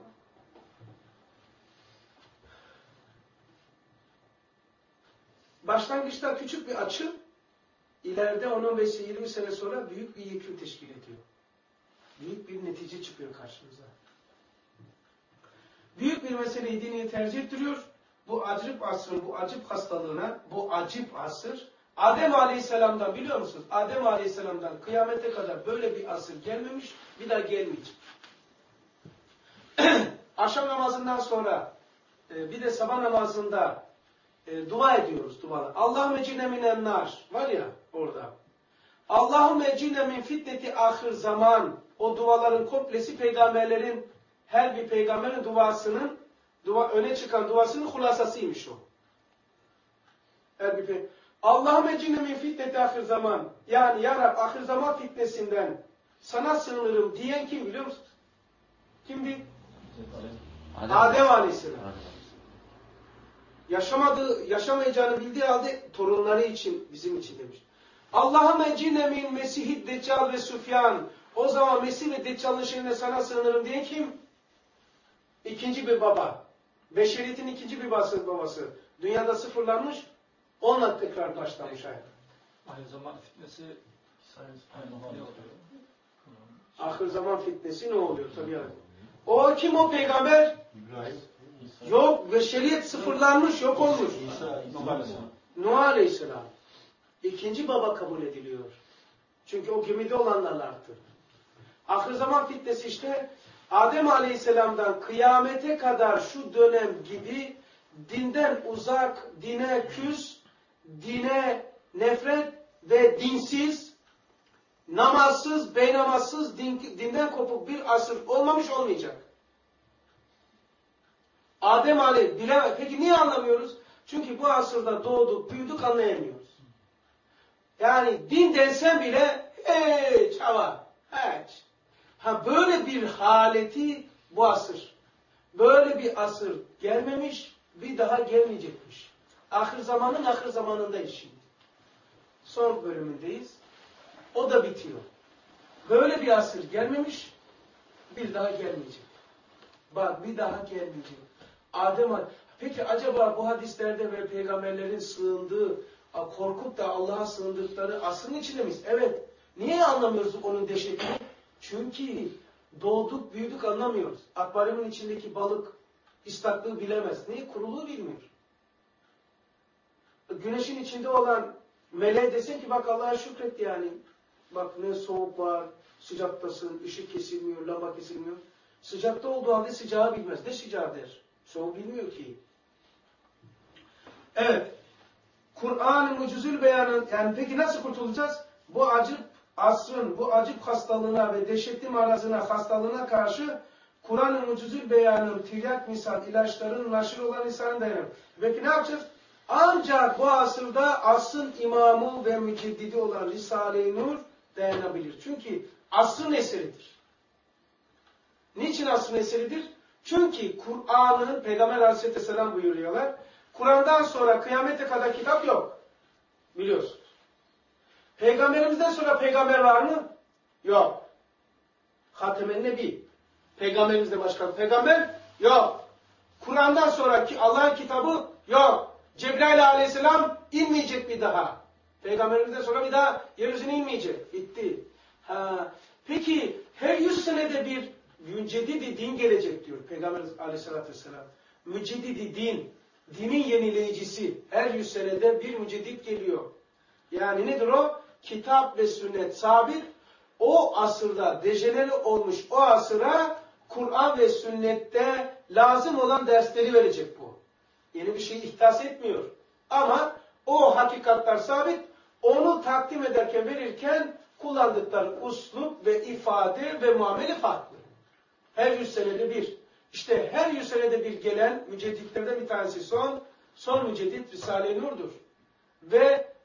[SPEAKER 1] Başlangıçta küçük bir açı, ileride on on beş yirmi sene sonra büyük bir yıkım teşkil ediyor. Büyük bir netice çıkıyor karşımıza. Büyük bir meseleyi dini tercih ettiriyor. Bu acip asrın, bu acip hastalığına, bu acip asır, Adem Aleyhisselam'dan biliyor musunuz? Adem Aleyhisselam'dan kıyamete kadar böyle bir asır gelmemiş, bir daha gelmeyecek. Akşam namazından sonra, bir de sabah namazında e, dua ediyoruz dualar. Allahümme cine minen nar var ya orada. Allahümme cine min fitneti ahir zaman. O duaların komplesi peygamberlerin, her bir peygamberin duasının dua, öne çıkan duasının hulasasıymış o. Her bir peygamber. Allahümme cine min fitneti ahir zaman. Yani ya Rab ahir zaman fitnesinden sana sığınırım diyen kim biliyor musunuz? Kimdi? Adem, Adem Aleyhisselam. Adem. Yaşamadığı, yaşamayacağını bildiği halde torunları için, bizim için demiş. Allahümme cine min mesihid deccal ve Süfyan. O zaman Mesih ve Deccal'ın şerrine sana sığınırım diye kim? İkinci bir baba. Beşeriyetin ikinci bir babası. babası. Dünyada sıfırlanmış, onunla tekrar başlamış hayat.
[SPEAKER 3] Aynı zaman fitnesi aynı ne oluyor?
[SPEAKER 1] Ahir zaman fitnesi ne oluyor? Tabii yani. O kim o peygamber?
[SPEAKER 2] İbrahim.
[SPEAKER 1] Yok, beşeriyet sıfırlanmış, yok olmuş.
[SPEAKER 2] İsa,
[SPEAKER 1] Nuh Aleyhisselam. İkinci baba kabul ediliyor. Çünkü o gemide olanlarla arttı. Ahir zaman fitnesi işte Adem Aleyhisselam'dan kıyamete kadar şu dönem gibi dinden uzak, dine küs, dine nefret ve dinsiz, namazsız, beynamazsız, din, dinden kopuk bir asır olmamış olmayacak. Adem Aleyhisselam, peki niye anlamıyoruz? Çünkü bu asırda doğduk, büyüdük, anlayamıyoruz. Yani din densen bile hiç hava, hiç. Ha böyle bir haleti bu asır. Böyle bir asır gelmemiş, bir daha gelmeyecekmiş. Ahir zamanın ahir zamanındayız şimdi. Son bölümündeyiz. O da bitiyor. Böyle bir asır gelmemiş, bir daha gelmeyecek. Bak bir daha gelmeyecek. Adem, peki acaba bu hadislerde ve peygamberlerin sığındığı, korkup da Allah'a sığındıkları asrın içinde miyiz? Evet. Niye anlamıyoruz onun dehşetini? Çünkü doğduk, büyüdük anlamıyoruz. Akvaryumun içindeki balık ıslaklığı bilemez. Niye? Kuruluğu bilmiyor. Güneşin içinde olan meleğe desin ki bak Allah'a şükret yani. Bak ne soğuk var, sıcaktasın, ışık kesilmiyor, lamba kesilmiyor. Sıcakta olduğu halde sıcağı bilmez. Ne sıcağı der? Soğuk bilmiyor ki. Evet. Kur'an-ı Mucizül Beyan'ın, yani peki nasıl kurtulacağız? Bu acip asrın, bu acip hastalığına ve dehşetli marazına, hastalığına karşı Kur'an-ı Mucizül Beyan'ın tiryak misal ilaçların naşır olan lisanı dayanır. Peki ne yapacağız? Ancak bu asırda asrın imamı ve müceddidi olan Risale-i Nur dayanabilir. Çünkü asrın eseridir. Niçin asrın eseridir? Çünkü Kur'an'ın, Peygamber Aleyhisselam buyuruyorlar, Kur'an'dan sonra kıyamete kadar kitap yok. Biliyorsunuz. Peygamberimizden sonra peygamber var mı? Yok. Hatemen Nebi. Peygamberimizde başka peygamber? Yok. Kur'an'dan sonraki Allah'ın kitabı? Yok. Cebrail Aleyhisselam inmeyecek bir daha. Peygamberimizden sonra bir daha yeryüzüne inmeyecek. Bitti. Ha. Peki her yüz senede bir müceddidi din gelecek diyor Peygamber Aleyhisselatü Vesselam. Müceddidi din, dinin yenileyicisi. Her yüz senede bir müceddit geliyor. Yani nedir o? Kitap ve sünnet sabit. O asırda dejenere olmuş o asıra Kur'an ve sünnette lazım olan dersleri verecek bu. Yeni bir şey ihdas etmiyor. Ama o hakikatler sabit. Onu takdim ederken, verirken kullandıkları uslup ve ifade ve muamele farklı. Her yüz senede bir. İşte her yüz senede bir gelen mücedditlerden bir tanesi son, son müceddit Risale-i Nur'dur. Ve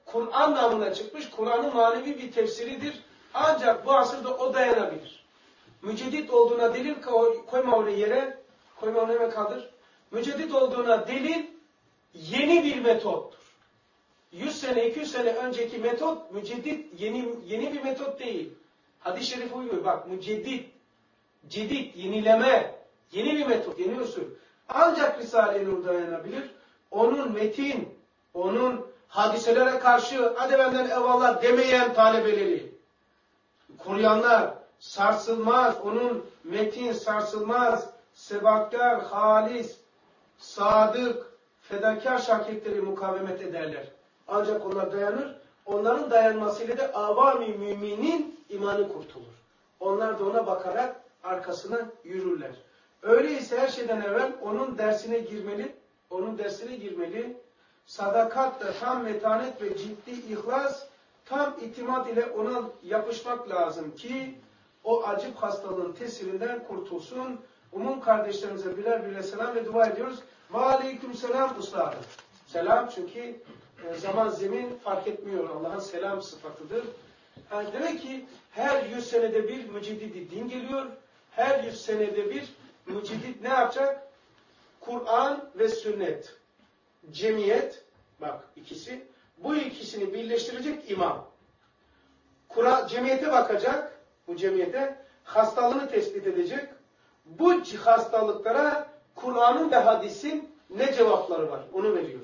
[SPEAKER 1] Kur'an namına çıkmış, Kur'an'ın manevi bir tefsiridir. Ancak bu asırda o dayanabilir. Müceddit olduğuna delil koyma oraya yere, koyma oraya kaldır. Müceddit olduğuna delil yeni bir metottur. yüz sene, iki yüz sene önceki metot müceddit yeni yeni bir metot değil. Hadis-i şerif uymuyor. Bak müceddit, cedid, yenileme, yeni bir metot, yeni usul. Ancak Risale-i Nur dayanabilir. Onun metin, onun hadiselere karşı hadi benden eyvallah demeyen talebeleri, koruyanlar, sarsılmaz, onun metin sarsılmaz, sebatkar, halis, sadık, fedakar şakirtleri mukavemet ederler. Ancak onlar dayanır. Onların dayanmasıyla da avami müminin imanı kurtulur. Onlar da ona bakarak arkasına yürürler. Öyleyse her şeyden evvel onun dersine girmeli, onun dersine girmeli. Sadakatla, tam metanet ve ciddi ihlas, tam itimat ile ona yapışmak lazım ki o acip hastalığın tesirinden kurtulsun. Umum kardeşlerimize birer birer selam ve dua ediyoruz. Ve aleyküm selam ustadım. Selam çünkü zaman zemin fark etmiyor. Allah'ın selam sıfatıdır. Yani demek ki her yüz senede bir müceddidi din geliyor. Her yüz senede bir müceddit ne yapacak? Kur'an ve sünnet. Cemiyet, bak ikisi. Bu ikisini birleştirecek imam. Kur'an, cemiyete bakacak. Bu cemiyete hastalığını tespit edecek. Bu hastalıklara Kur'an'ın ve hadisin ne cevapları var? Onu veriyor.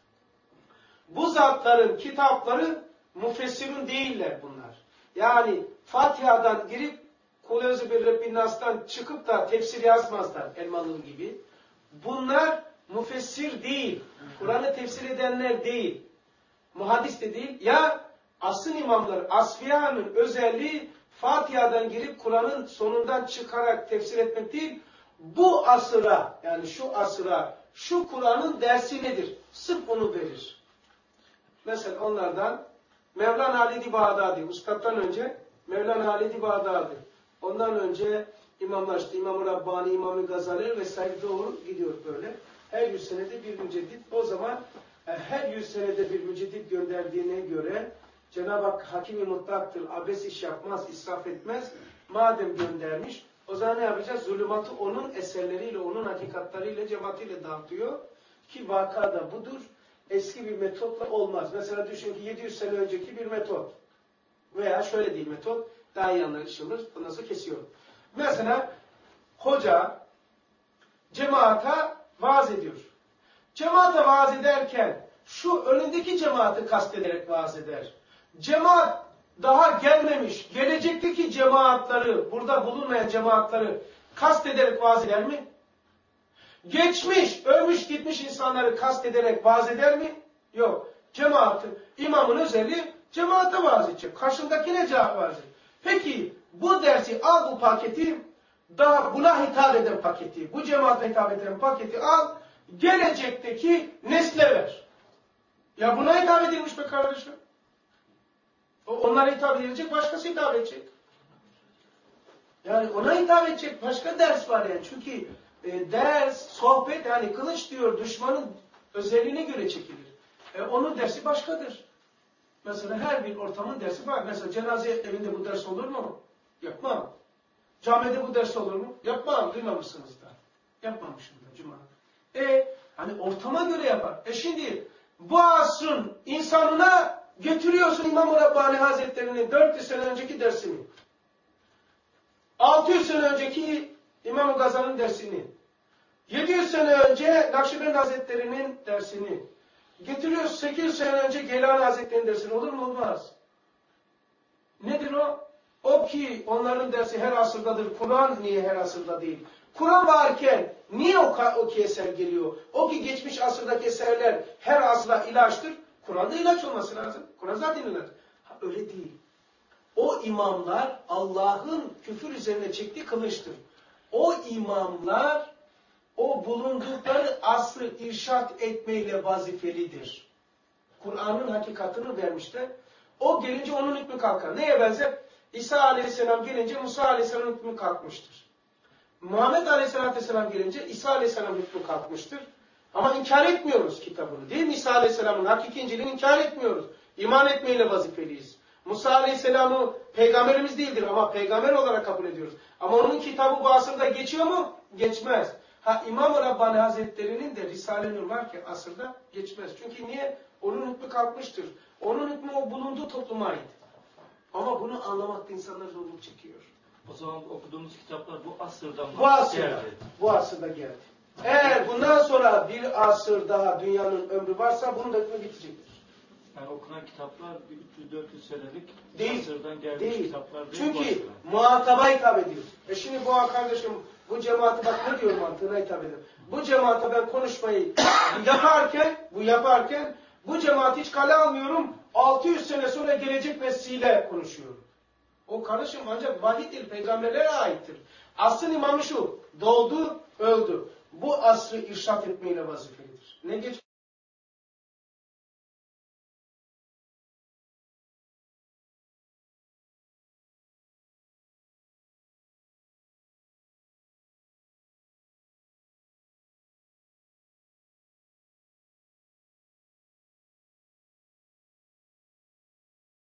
[SPEAKER 1] Bu zatların kitapları müfessirun değiller bunlar. Yani Fatiha'dan girip Kulevzi bir Rabbin Nas'tan çıkıp da tefsir yazmazlar Elmalı gibi. Bunlar müfessir değil. Kur'an'ı tefsir edenler değil. Muhaddis de değil. Ya asıl imamlar, asfiyanın özelliği Fatiha'dan girip Kur'an'ın sonundan çıkarak tefsir etmek değil. Bu asıra, yani şu asıra, şu Kur'an'ın dersi nedir? Sırf onu verir. Mesela onlardan Mevlana Halid-i Bağdadi, Üstad'dan önce Mevlana Halid-i Bağdadi, ondan önce imamlar işte İmam-ı Rabbani, İmam-ı Gazali vesaire doğru gidiyor böyle. Her yüz senede bir müceddit. O zaman her yüz senede bir müceddit gönderdiğine göre Cenab-ı Hak Hakim-i Mutlaktır, abes iş yapmaz, israf etmez. Madem göndermiş, o zaman ne yapacağız? Zulümatı onun eserleriyle, onun hakikatleriyle, cemaatiyle dağıtıyor. Ki vakada budur. Eski bir metotla olmaz. Mesela düşün ki yedi yüz sene önceki bir metot. Veya şöyle değil metot. Daha iyi anlaşılır. Ondan sonra kesiyorum. Mesela hoca cemaata vaaz ediyor. Cemaate vaaz ederken şu önündeki cemaati kastederek vaaz eder. Cemaat daha gelmemiş, gelecekteki cemaatları, burada bulunmayan cemaatları kastederek vaaz eder mi? Geçmiş, ölmüş gitmiş insanları kastederek vaaz eder mi? Yok. Cemaatin, imamın özelliği cemaate vaaz edecek. Karşındakine cevap vaaz edecek. Peki bu dersi al, bu paketi, daha buna hitap eden paketi, bu cemaate hitap eden paketi al, gelecekteki nesle ver. Ya buna hitap edilmiş be kardeşim. Onlara hitap edilecek, başkası hitap edecek. Yani ona hitap edecek başka ders var yani. Çünkü e, ders, sohbet, yani kılıç diyor düşmanın özelliğine göre çekilir. E, onun dersi başkadır. Mesela her bir ortamın dersi var. Mesela cenaze evinde bu ders olur mu? Yapmam. Camide bu ders olur mu? Yapmam. Duymamışsınız da. Yapmamışım da cuma. E hani ortama göre yapar. E şimdi bu asrın insanına getiriyorsun İmam-ı Rabbani Hazretleri'nin dört yüz sene önceki dersini. altı yüz sene önceki İmam-ı Gazali'nin dersini. yedi yüz sene önce Nakşibend Hazretleri'nin dersini. Getiriyoruz sekiz yüz sene önce Geylani Hazretleri'nin dersini. Olur mu? Olmaz. Nedir o? O ki onların dersi her asırdadır. Kur'an niye her asırda değil? Kur'an varken niye o, o ki eser geliyor? O ki geçmiş asırdaki eserler her asra ilaçtır. Kur'an'da ilaç olması lazım. Kur'an zaten ilaç. Ha, öyle değil. O imamlar Allah'ın küfür üzerine çektiği kılıçtır. O imamlar o bulundukları asrı irşat etmeyle vazifelidir. Kur'an'ın hakikatını vermişler. O gelince onun hükmü kalkar. Neye benzer? İsa Aleyhisselam gelince Musa Aleyhisselam'ın hükmü kalkmıştır. Muhammed Aleyhisselam gelince İsa Aleyhisselam'ın hükmü kalkmıştır. Ama inkar etmiyoruz kitabını. Değil mi? İsa Aleyhisselam'ın hakiki İncil'ini inkar etmiyoruz. İman etmeyle vazifeliyiz. Musa Aleyhisselam'ı peygamberimiz değildir ama peygamber olarak kabul ediyoruz. Ama onun kitabı bu asırda geçiyor mu? Geçmez. Ha İmam-ı Rabbani Hazretleri'nin de Risale-i Nur var ki asırda geçmez. Çünkü niye? Onun hükmü kalkmıştır. Onun hükmü o bulunduğu topluma ait. Ama bunu anlamakta insanlar zorluk çekiyor.
[SPEAKER 3] O zaman okuduğumuz kitaplar bu asırdan
[SPEAKER 1] Bu asırda,
[SPEAKER 3] geldi.
[SPEAKER 1] bu asırda geldi. Eğer bundan sonra bir asır daha dünyanın ömrü varsa bunun da hükmü bitecektir.
[SPEAKER 3] Yani okunan kitaplar üç yüz dört yüz senelik
[SPEAKER 1] Değil,
[SPEAKER 3] asırdan gelmiş
[SPEAKER 1] değil.
[SPEAKER 3] kitaplar değil.
[SPEAKER 1] Çünkü muhataba hitap ediyor. E şimdi bu kardeşim, bu cemaate bak ne diyor mantığına hitap ediyor. Bu cemaate ben konuşmayı yaparken, bu yaparken bu cemaati hiç kale almıyorum. altı yüz sene sonra gelecek nesliyle konuşuyorum. O kardeşim ancak vahiydir, peygamberlere aittir. Asrın imamı şu, doğdu, öldü. Bu asrı irşad etmeyle vazifelidir. Ne geç